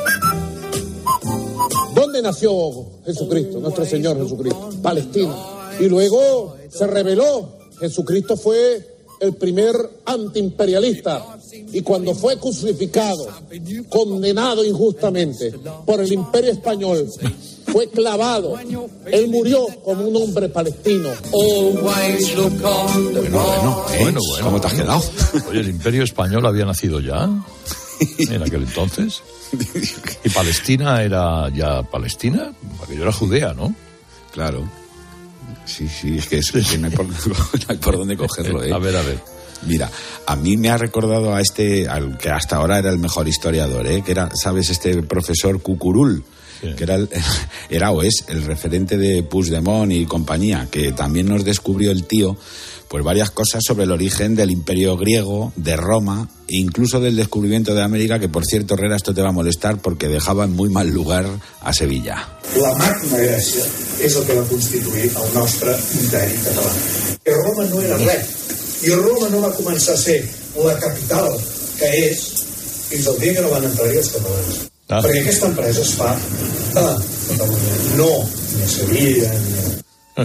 ¿Dónde nació Jesucristo, nuestro Señor Jesucristo? Palestina. Y luego se reveló. Jesucristo fue el primer antiimperialista. Y cuando fue crucificado, condenado injustamente por el Imperio Español, fue clavado. Él murió como un hombre palestino. Bueno, bueno, ¿eh? bueno, bueno. ¿Cómo te has quedado? Oye, ¿el Imperio Español había nacido ya en aquel entonces? ¿Y Palestina era ya Palestina? Aquello era Judea, ¿no? Claro. Sí, sí, es que, es, que no, hay por, no hay por dónde cogerlo, ¿eh? A ver, a ver. Mira, a mí me ha recordado a este, al que hasta ahora era el mejor historiador, ¿eh? Que era, ¿sabes? Este profesor Cucurul, sí. que era, el, era o es el referente de Puigdemont y compañía, que también nos descubrió el tío, pues varias cosas sobre el origen del Imperio griego, de Roma, e incluso del descubrimiento de América, que por cierto, Herrera, esto te va a molestar porque dejaba en muy mal lugar a Sevilla. La Magna Grècia és el que va constituir el nostre imperi català. Que Roma no era res. I Roma no va començar a ser la capital que és fins al dia que no van entrar-hi els catalans. Ah. Perquè aquesta empresa es fa a Catalunya, no ni a Sevilla ni a...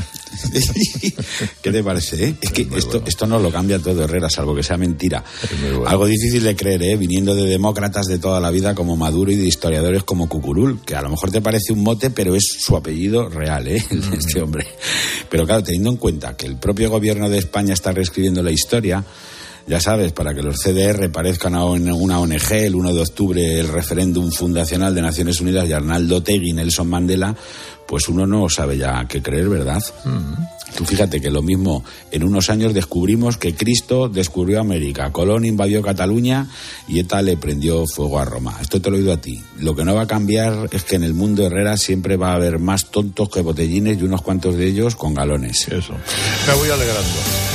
¿Qué te parece? Eh? Es que esto, bueno. esto no lo cambia todo, Herrera, salvo que sea mentira. Bueno. Algo difícil de creer, ¿eh? Viniendo de demócratas de toda la vida como Maduro y de historiadores como Cucurul, que a lo mejor te parece un mote, pero es su apellido real, ¿eh? Mm. Este hombre. Pero claro, teniendo en cuenta que el propio gobierno de España está reescribiendo la historia, ya sabes, para que los C D R parezcan a una O N G, el uno de octubre el referéndum fundacional de Naciones Unidas y Arnaldo Otegi y Nelson Mandela, pues uno no sabe ya qué creer, ¿verdad? Mm. Tú fíjate que lo mismo, en unos años descubrimos que Cristo descubrió América, Colón invadió Cataluña y ETA le prendió fuego a Roma. Esto te lo he oído a ti. Lo que no va a cambiar es que en el mundo, Herrera, siempre va a haber más tontos que botellines y unos cuantos de ellos con galones. Eso. Me voy alegrando.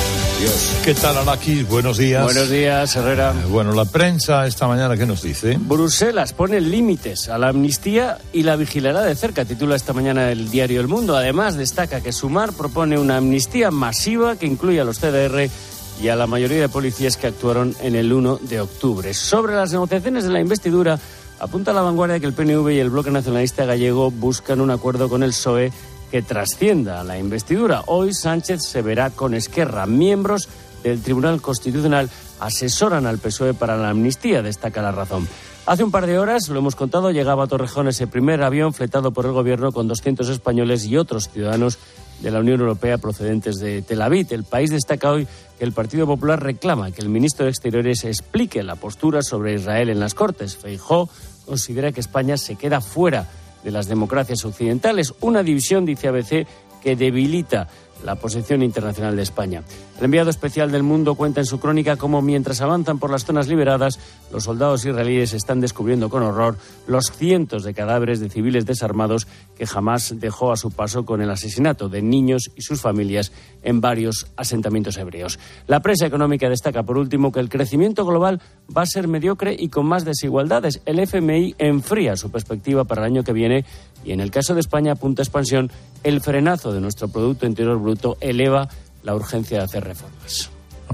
Dios. ¿Qué tal, Alakis? Buenos días. Buenos días, Herrera. Eh, bueno, la prensa esta mañana, ¿qué nos dice? Bruselas pone límites a la amnistía y la vigilará de cerca, titula esta mañana el diario El Mundo. Además, destaca que Sumar propone una amnistía masiva que incluye a los C D R y a la mayoría de policías que actuaron en el uno de octubre. Sobre las negociaciones de la investidura, apunta a La Vanguardia que el P N V y el Bloque Nacionalista Gallego buscan un acuerdo con el P S O E que trascienda a la investidura. Hoy Sánchez se verá con Esquerra. Miembros del Tribunal Constitucional asesoran al P S O E para la amnistía, destaca La Razón. Hace un par de horas, lo hemos contado, llegaba a Torrejón ese primer avión fletado por el gobierno con doscientos españoles y otros ciudadanos de la Unión Europea procedentes de Tel Aviv. El País destaca hoy que el Partido Popular reclama que el ministro de Exteriores explique la postura sobre Israel en las Cortes. Feijóo considera que España se queda fuera de las democracias occidentales, una división, dice A B C, que debilita la posición internacional de España. El enviado especial del Mundo cuenta en su crónica cómo mientras avanzan por las zonas liberadas, los soldados israelíes están descubriendo con horror los cientos de cadáveres de civiles desarmados que Hamás dejó a su paso con el asesinato de niños y sus familias en varios asentamientos hebreos. La prensa económica destaca, por último, que el crecimiento global va a ser mediocre y con más desigualdades. El F M I enfría su perspectiva para el año que viene y, en el caso de España, apunta expansión. El frenazo de nuestro Producto Interior Bruto eleva la urgencia de hacer reformas.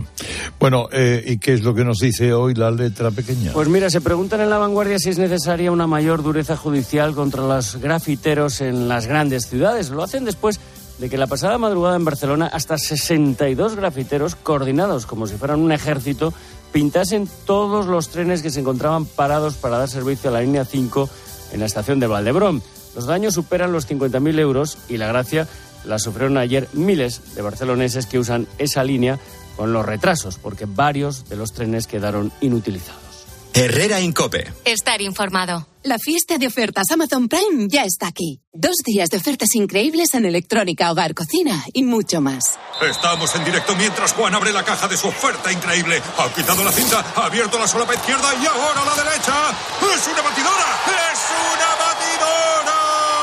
Bueno, eh, ¿y qué es lo que nos dice hoy la letra pequeña? Pues mira, se preguntan en La Vanguardia si es necesaria una mayor dureza judicial contra los grafiteros en las grandes ciudades. Lo hacen después de que la pasada madrugada en Barcelona hasta sesenta y dos grafiteros, coordinados como si fueran un ejército, pintasen todos los trenes que se encontraban parados para dar servicio a la línea cinco en la estación de Valdebrón. Los daños superan los cincuenta mil euros y la gracia la sufrieron ayer miles de barceloneses que usan esa línea con los retrasos, porque varios de los trenes quedaron inutilizados. Herrera Incope. Estar informado. La fiesta de ofertas Amazon Prime ya está aquí. Dos días de ofertas increíbles en electrónica, hogar, cocina y mucho más. Estamos en directo mientras Juan abre la caja de su oferta increíble. Ha quitado la cinta, ha abierto la solapa izquierda y ahora la derecha. ¡Es una batidora! ¡Es una batidora!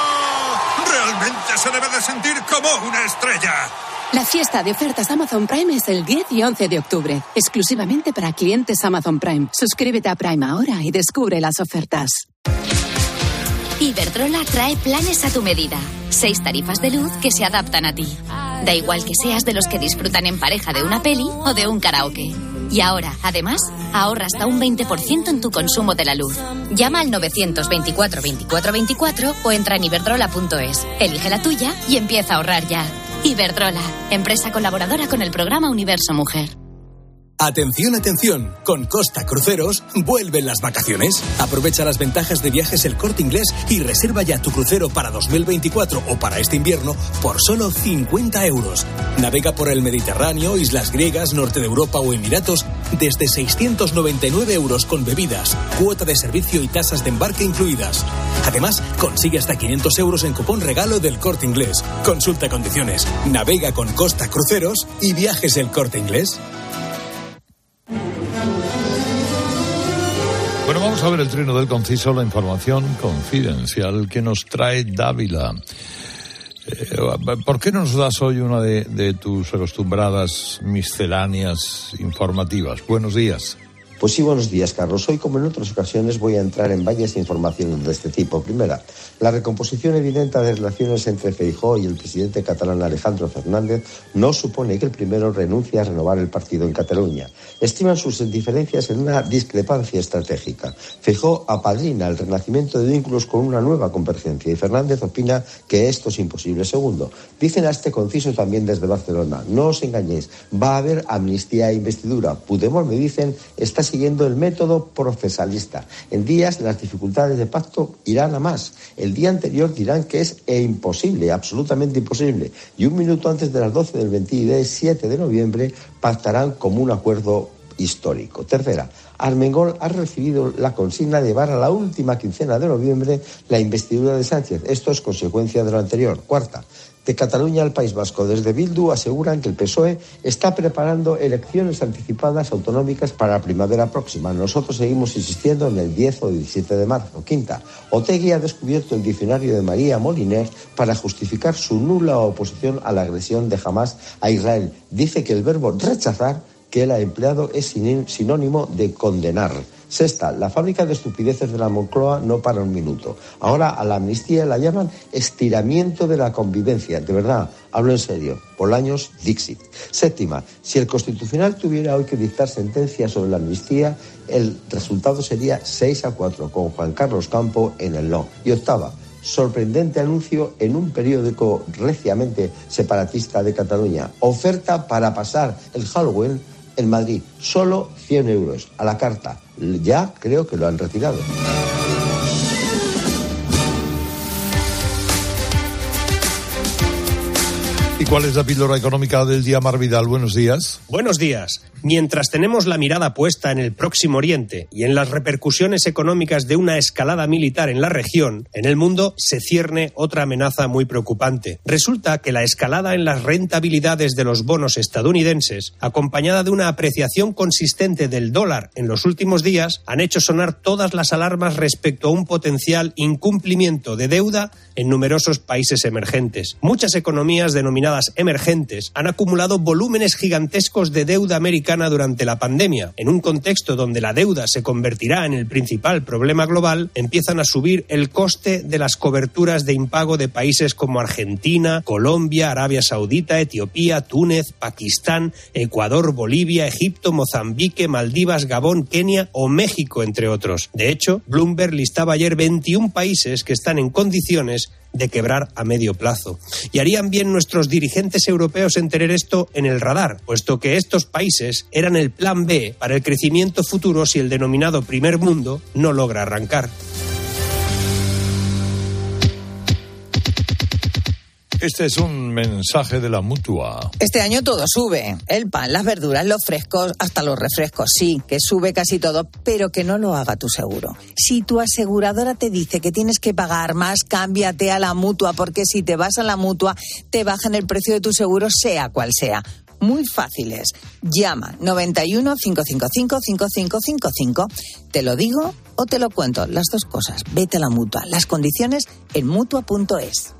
Realmente se debe de sentir como una estrella. La fiesta de ofertas Amazon Prime es el diez y once de octubre, exclusivamente para clientes Amazon Prime. Suscríbete a Prime ahora y descubre las ofertas. Iberdrola trae planes a tu medida. Seis tarifas de luz que se adaptan a ti. Da igual que seas de los que disfrutan en pareja de una peli o de un karaoke. Y ahora, además, ahorra hasta un veinte por ciento en tu consumo de la luz. Llama al novecientos veinticuatro veinticuatro veinticuatro o entra en iberdrola punto es. Elige la tuya y empieza a ahorrar ya. Iberdrola, empresa colaboradora con el programa Universo Mujer. Atención, atención, con Costa Cruceros vuelven las vacaciones. Aprovecha las ventajas de Viajes El Corte Inglés y reserva ya tu crucero para dos mil veinticuatro o para este invierno por solo cincuenta euros. Navega por el Mediterráneo, islas griegas, norte de Europa o Emiratos desde seiscientos noventa y nueve euros con bebidas, cuota de servicio y tasas de embarque incluidas. Además, consigue hasta quinientos euros en cupón regalo del Corte Inglés. Consulta condiciones. Navega con Costa Cruceros y Viajes El Corte Inglés. Bueno, vamos a ver el trino del conciso, la información confidencial que nos trae Dávila. Eh, ¿Por qué no nos das hoy una de, de tus acostumbradas misceláneas informativas? Buenos días. Pues sí, buenos días, Carlos. Hoy, como en otras ocasiones, voy a entrar en varias informaciones de este tipo. Primera, la recomposición evidente de relaciones entre Feijóo y el presidente catalán Alejandro Fernández no supone que el primero renuncie a renovar el partido en Cataluña. Estiman sus diferencias en una discrepancia estratégica. Feijóo apadrina el renacimiento de vínculos con una nueva convergencia y Fernández opina que esto es imposible. Segundo, dicen a este conciso también desde Barcelona, no os engañéis, va a haber amnistía e investidura. Puigdemont, me dicen, está siguiendo el método procesalista. En días las dificultades de pacto irán a más. El día anterior dirán que es e imposible, absolutamente imposible. Y un minuto antes de las doce del veintisiete de noviembre pactarán como un acuerdo histórico. Tercera, Armengol ha recibido la consigna de llevar a la última quincena de noviembre la investidura de Sánchez. Esto es consecuencia de lo anterior. Cuarta, de Cataluña al País Vasco. Desde Bildu aseguran que el P S O E está preparando elecciones anticipadas autonómicas para la primavera próxima. Nosotros seguimos insistiendo en el diez o diecisiete de marzo. Quinta, Otegi ha descubierto el diccionario de María Moliner para justificar su nula oposición a la agresión de Hamás a Israel. Dice que el verbo rechazar que él ha empleado es sinónimo de condenar. Sexta, la fábrica de estupideces de la Moncloa no para un minuto. Ahora a la amnistía la llaman estiramiento de la convivencia. De verdad, hablo en serio. Bolaños, Dixit. Séptima, si el Constitucional tuviera hoy que dictar sentencia sobre la amnistía, el resultado sería seis a cuatro, con Juan Carlos Campo en el no. Y octava, sorprendente anuncio en un periódico reciamente separatista de Cataluña. Oferta para pasar el Halloween en Madrid. Solo cien euros a la carta. Ya creo que lo han retirado. ¿Y cuál es la píldora económica del día, Mar Vidal? Buenos días. Buenos días. Mientras tenemos la mirada puesta en el Próximo Oriente y en las repercusiones económicas de una escalada militar en la región, en el mundo se cierne otra amenaza muy preocupante. Resulta que la escalada en las rentabilidades de los bonos estadounidenses, acompañada de una apreciación consistente del dólar en los últimos días, han hecho sonar todas las alarmas respecto a un potencial incumplimiento de deuda en numerosos países emergentes. Muchas economías denominadas emergentes han acumulado volúmenes gigantescos de deuda americana durante la pandemia. En un contexto donde la deuda se convertirá en el principal problema global, empiezan a subir el coste de las coberturas de impago de países como Argentina, Colombia, Arabia Saudita, Etiopía, Túnez, Pakistán, Ecuador, Bolivia, Egipto, Mozambique, Maldivas, Gabón, Kenia o México, entre otros. De hecho, Bloomberg listaba ayer veintiún países que están en condiciones de quebrar a medio plazo. Y harían bien nuestros dirigentes europeos en tener esto en el radar, puesto que estos países eran el plan B para el crecimiento futuro si el denominado primer mundo no logra arrancar. Este es un mensaje de la Mutua. Este año todo sube. El pan, las verduras, los frescos, hasta los refrescos. Sí, que sube casi todo, pero que no lo haga tu seguro. Si tu aseguradora te dice que tienes que pagar más, cámbiate a la Mutua, porque si te vas a la Mutua, te bajan el precio de tu seguro, sea cual sea. Muy fáciles. Llama noventa y uno, cinco cinco cinco, cinco cinco cinco cinco. Te lo digo o te lo cuento, las dos cosas. Vete a la Mutua. Las condiciones en mutua punto es.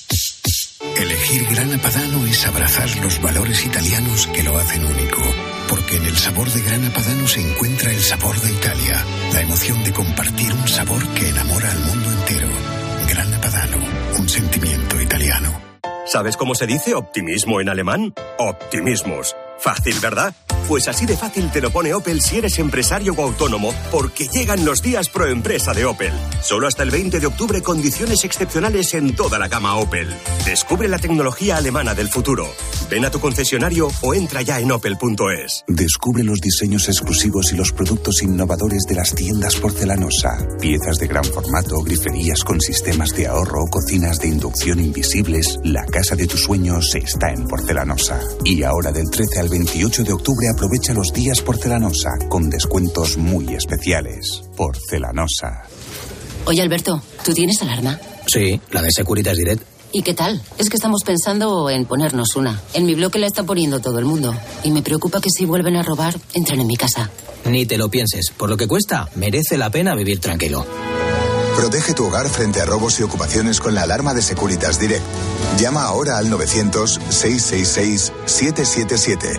Elegir Grana Padano es abrazar los valores italianos que lo hacen único. Porque en el sabor de Grana Padano se encuentra el sabor de Italia, la emoción de compartir un sabor que enamora al mundo entero. Grana Padano, un sentimiento italiano. ¿Sabes cómo se dice optimismo en alemán? Optimismus. Fácil, ¿verdad? Pues así de fácil te lo pone Opel si eres empresario o autónomo, porque llegan los días pro empresa de Opel. Solo hasta el veinte de octubre, condiciones excepcionales en toda la gama Opel. Descubre la tecnología alemana del futuro. Ven a tu concesionario o entra ya en opel punto es. Descubre los diseños exclusivos y los productos innovadores de las tiendas Porcelanosa. Piezas de gran formato, griferías con sistemas de ahorro, cocinas de inducción invisibles. La casa de tus sueños está en Porcelanosa. Y ahora del trece al veintiocho de octubre aprovecha los días Porcelanosa con descuentos muy especiales. Porcelanosa. Oye, Alberto, ¿tú tienes alarma? Sí, la de Securitas Direct. ¿Y qué tal? Es que estamos pensando en ponernos una. En mi bloque la está poniendo todo el mundo. Y me preocupa que si vuelven a robar, entren en mi casa. Ni te lo pienses. Por lo que cuesta, merece la pena vivir tranquilo. Protege tu hogar frente a robos y ocupaciones con la alarma de Securitas Direct. Llama ahora al novecientos, seiscientos sesenta y seis, setecientos setenta y siete.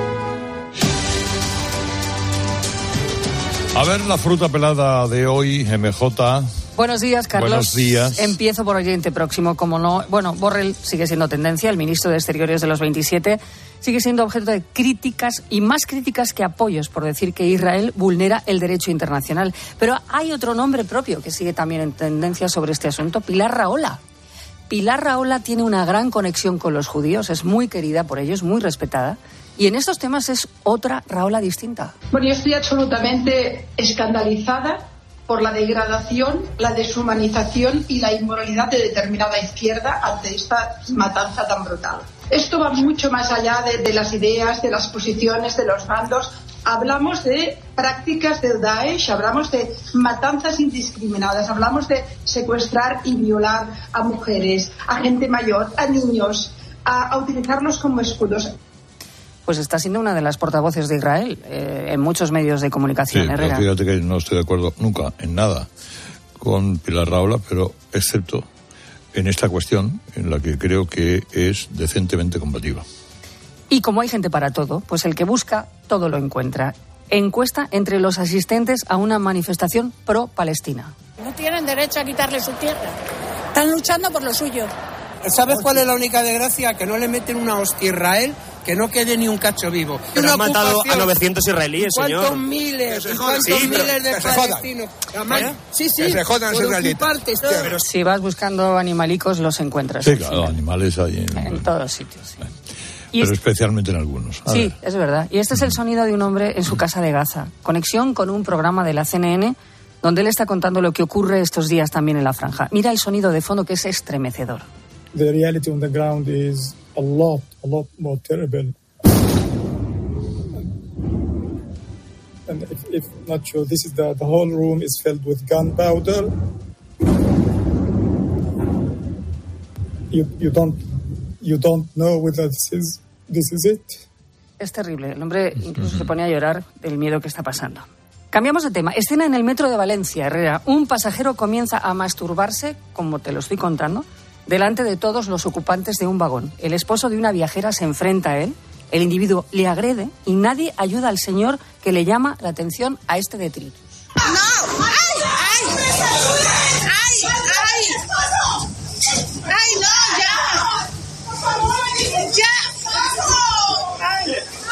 A ver la fruta pelada de hoy, M J. Buenos días, Carlos. Buenos días. Empiezo por Oriente Próximo, como no. Bueno, Borrell sigue siendo tendencia, el ministro de Exteriores de los veintisiete, sigue siendo objeto de críticas y más críticas que apoyos por decir que Israel vulnera el derecho internacional. Pero hay otro nombre propio que sigue también en tendencia sobre este asunto, Pilar Rahola. Pilar Rahola tiene una gran conexión con los judíos, es muy querida por ellos, muy respetada. Y en estos temas es otra Rahola distinta. Bueno, yo estoy absolutamente escandalizada por la degradación, la deshumanización y la inmoralidad de determinada izquierda ante esta matanza tan brutal. Esto va mucho más allá de, de las ideas, de las posiciones, de los bandos. Hablamos de prácticas del Daesh, hablamos de matanzas indiscriminadas, hablamos de secuestrar y violar a mujeres, a gente mayor, a niños, a, a utilizarlos como escudos. Pues está siendo una de las portavoces de Israel eh, en muchos medios de comunicación. Sí, Herrera. Fíjate que no estoy de acuerdo nunca en nada con Pilar Rahola, pero excepto en esta cuestión en la que creo que es decentemente combativa. Y como hay gente para todo, pues el que busca todo lo encuentra. Encuesta entre los asistentes a una manifestación pro-Palestina. No tienen derecho a quitarle su tierra. Están luchando por lo suyo. ¿Sabes cuál es la única desgracia? Que no le meten una hostia a Israel, que no quede ni un cacho vivo. Pero han matado a novecientos israelíes, señor. ¿Cuántos miles? ¿Cuántos sí, miles de palestinos? ¿Eh? Sí, sí, que se jodan por ocuparte. Pero si vas buscando animalicos, los encuentras. Sí, claro, final. Animales hay en, en todos sitios. Sí. Pero es... especialmente en algunos. A sí, ver. Es verdad. Y este es el sonido de un hombre en su casa de Gaza. Conexión con un programa de la C N N, donde él está contando lo que ocurre estos días también en la franja. Mira el sonido de fondo, que es estremecedor. The reality on the ground is a lot, a lot more terrible. And if, if not sure, this is the, the whole room is filled with gunpowder. You, you don't, you don't know whether this is, this is it. Es terrible. El hombre incluso se pone a llorar del miedo que está pasando. Cambiamos de tema. Escena en el metro de Valencia, Herrera. Un pasajero comienza a masturbarse, como te lo estoy contando, delante de todos los ocupantes de un vagón. El esposo de una viajera se enfrenta a él, el individuo le agrede y nadie ayuda al señor que le llama la atención a este detritus. ¡No! ¡Ay! ¡Ay! ¡Ay! ¡Ay! ¡Ay, no! ¡Ya! ¡Por favor! ¡Ya! ¡Ay!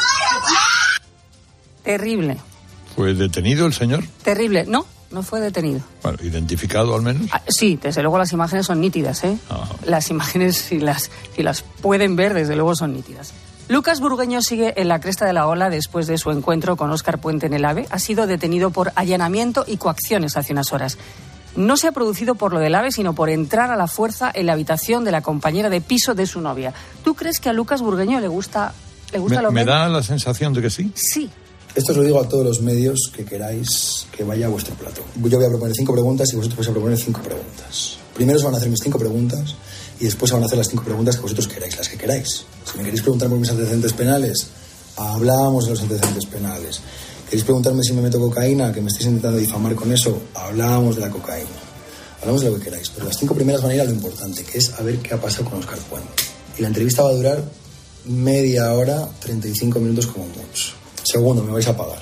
Terrible. ¿Fue detenido el señor? Terrible. No, no fue detenido. Bueno, ¿identificado al menos? Ah, sí, desde luego las imágenes son nítidas, ¿eh? Ah. Las imágenes, si las, si las pueden ver, desde luego son nítidas. Lucas Burgueño sigue en la cresta de la ola después de su encuentro con Óscar Puente en el AVE. Ha sido detenido por allanamiento y coacciones hace unas horas. No se ha producido por lo del AVE, sino por entrar a la fuerza en la habitación de la compañera de piso de su novia. ¿Tú crees que a Lucas Burgueño le gusta, le gusta me, lo que... ¿Me da la sensación de que sí? Sí. Esto os lo digo a todos los medios que queráis que vaya a vuestro plato. Yo voy a proponer cinco preguntas y vosotros vais a proponer cinco preguntas. Primero se van a hacer mis cinco preguntas y después se van a hacer las cinco preguntas que vosotros queráis, las que queráis. Si me queréis preguntar por mis antecedentes penales, hablamos de los antecedentes penales. ¿Queréis preguntarme si me meto cocaína, que me estáis intentando difamar con eso? Hablamos de la cocaína. Hablamos de lo que queráis. Pero las cinco primeras van a ir a lo importante, que es a ver qué ha pasado con Óscar Puente. Y la entrevista va a durar media hora, treinta y cinco minutos como mucho. Segundo, me vais a pagar.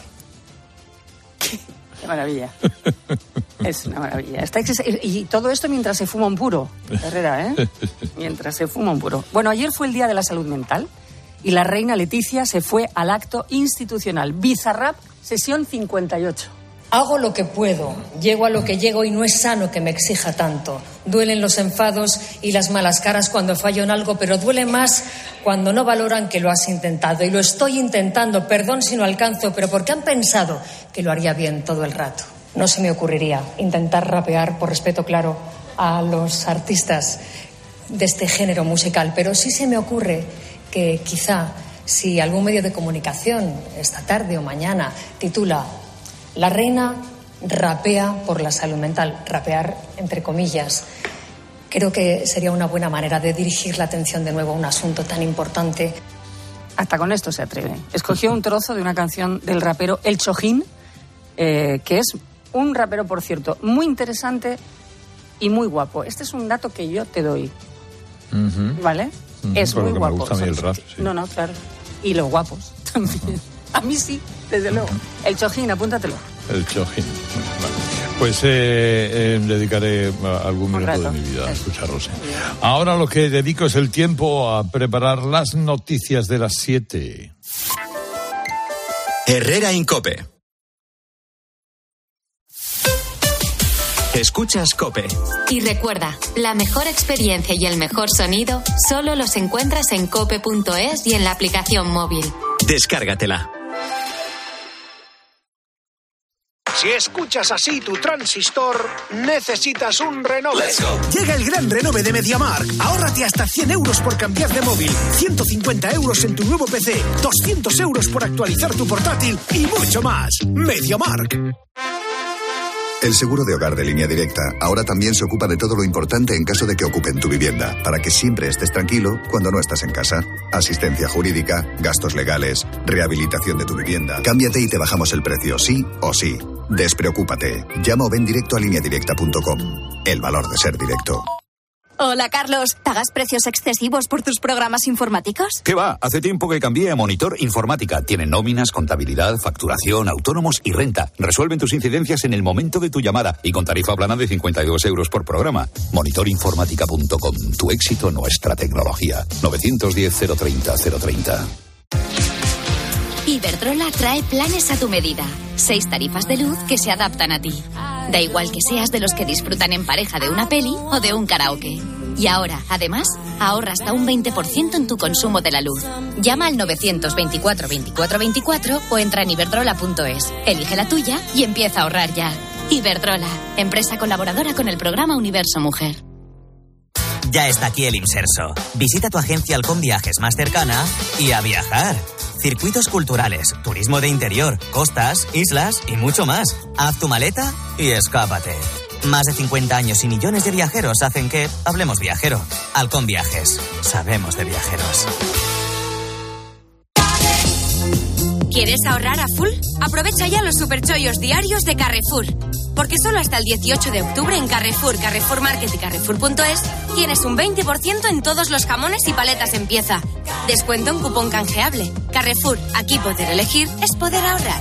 Qué maravilla. Es una maravilla. Está ex- y todo esto mientras se fuma un puro, Herrera, ¿eh? Mientras se fuma un puro. Bueno, ayer fue el Día de la Salud Mental y la reina Leticia se fue al acto institucional. Bizarrap, sesión cincuenta y ocho. Hago lo que puedo, llego a lo que llego y no es sano que me exija tanto. Duelen los enfados y las malas caras cuando fallo en algo, pero duele más cuando no valoran que lo has intentado. Y lo estoy intentando, perdón si no alcanzo, pero porque han pensado que lo haría bien todo el rato. No se me ocurriría intentar rapear, por respeto claro, a los artistas de este género musical, pero sí se me ocurre que quizá si algún medio de comunicación esta tarde o mañana titula La reina rapea por la salud mental, rapear entre comillas, creo que sería una buena manera de dirigir la atención de nuevo a un asunto tan importante. Hasta con esto se atreve. Escogió un trozo de una canción del rapero El Chojín, eh, que es un rapero, por cierto, muy interesante y muy guapo. Este es un dato que yo te doy, Uh-huh. ¿vale? Uh-huh, Es muy me guapo. gusta a mí el rap, sí. No, no, claro. Y los guapos también. Uh-huh. A mí sí, desde luego. El Chojín, apúntatelo. El Chojín. Vale. Pues eh, eh, dedicaré algún minuto rato. de mi vida a escucharlo. Sí. Ahora lo que dedico es el tiempo a preparar las noticias de las siete. Herrera Incope. Escuchas COPE. Y recuerda, la mejor experiencia y el mejor sonido solo los encuentras en cope punto es y en la aplicación móvil. Descárgatela. Si escuchas así tu transistor, necesitas un renove. Llega el gran renove de MediaMarkt. Ahórrate hasta cien euros por cambiar de móvil, ciento cincuenta euros en tu nuevo P C, doscientos euros por actualizar tu portátil y mucho más. MediaMarkt. El seguro de hogar de Línea Directa ahora también se ocupa de todo lo importante en caso de que ocupen tu vivienda, para que siempre estés tranquilo cuando no estás en casa. Asistencia jurídica, gastos legales, rehabilitación de tu vivienda. Cámbiate y te bajamos el precio, sí o sí. Despreocúpate. Llama o ven directo a línea directa punto com. El valor de ser directo. Hola, Carlos. ¿Pagas precios excesivos por tus programas informáticos? ¿Qué va? Hace tiempo que cambié a Monitor Informática. Tienen nóminas, contabilidad, facturación, autónomos y renta. Resuelven tus incidencias en el momento de tu llamada y con tarifa plana de cincuenta y dos euros por programa. monitor informática punto com. Tu éxito, nuestra tecnología. nueve uno cero, cero treinta, cero treinta. Iberdrola trae planes a tu medida. Seis tarifas de luz que se adaptan a ti. Da igual que seas de los que disfrutan en pareja de una peli o de un karaoke. Y ahora, además, ahorra hasta un veinte por ciento en tu consumo de la luz. Llama al novecientos veinticuatro veinticuatro veinticuatro o entra en iberdrola punto es. Elige la tuya y empieza a ahorrar ya. Iberdrola, empresa colaboradora con el programa Universo Mujer. Ya está aquí el Imserso. Visita tu agencia Halcón Viajes más cercana y a viajar. Circuitos culturales, turismo de interior, costas, islas y mucho más. Haz tu maleta y escápate. Más de cincuenta años y millones de viajeros hacen que hablemos viajero. Halcón Viajes. Sabemos de viajeros. ¿Quieres ahorrar a full? Aprovecha ya los superchollos diarios de Carrefour. Porque solo hasta el dieciocho de octubre en Carrefour, Carrefour Market y Carrefour punto es tienes un veinte por ciento en todos los jamones y paletas en pieza. Descuento en cupón canjeable. Carrefour, aquí poder elegir es poder ahorrar.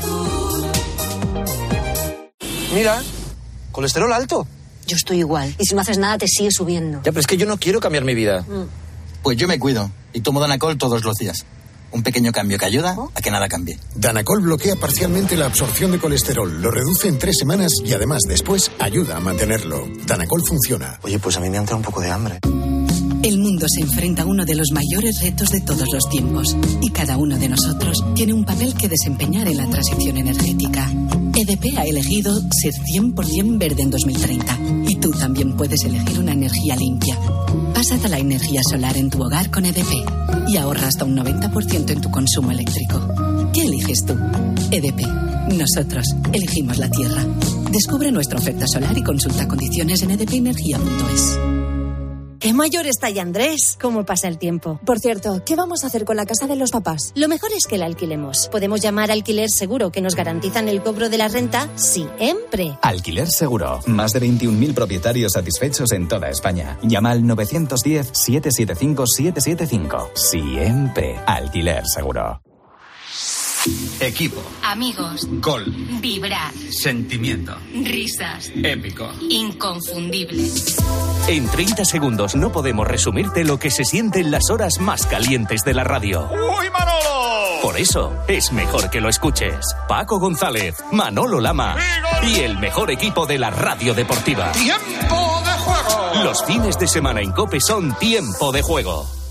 Mira, colesterol alto. Yo estoy igual. Y si no haces nada te sigue subiendo. Ya, pero es que yo no quiero cambiar mi vida. Mm. Pues yo me cuido y tomo Danacol todos los días. Un pequeño cambio que ayuda a que nada cambie. Danacol bloquea parcialmente la absorción de colesterol, lo reduce en tres semanas y además después ayuda a mantenerlo. Danacol funciona. Oye, pues a mí me entra un poco de hambre. El mundo se enfrenta a uno de los mayores retos de todos los tiempos y cada uno de nosotros tiene un papel que desempeñar en la transición energética. E D P ha elegido ser cien por ciento verde en dos mil treinta y tú también puedes elegir una energía limpia. Pásate a la energía solar en tu hogar con E D P y ahorra hasta un noventa por ciento en tu consumo eléctrico. ¿Qué eliges tú? E D P. Nosotros elegimos la Tierra. Descubre nuestra oferta solar y consulta condiciones en e d p energía punto es. ¡Qué mayor está ya Andrés! ¿Cómo pasa el tiempo? Por cierto, ¿qué vamos a hacer con la casa de los papás? Lo mejor es que la alquilemos. Podemos llamar Alquiler Seguro, que nos garantizan el cobro de la renta siempre. Alquiler Seguro. Más de veintiún mil propietarios satisfechos en toda España. Llama al nueve uno cero, siete siete cinco, siete siete cinco. Siempre. Alquiler Seguro. Equipo. Amigos. Gol. Vibrar. Sentimiento. Risas. Épico. Inconfundible. En treinta segundos no podemos resumirte lo que se siente en las horas más calientes de la radio. ¡Uy, Manolo! Por eso, es mejor que lo escuches. Paco González, Manolo Lama y el mejor equipo de la radio deportiva. ¡Tiempo de juego! Los fines de semana en COPE son Tiempo de Juego.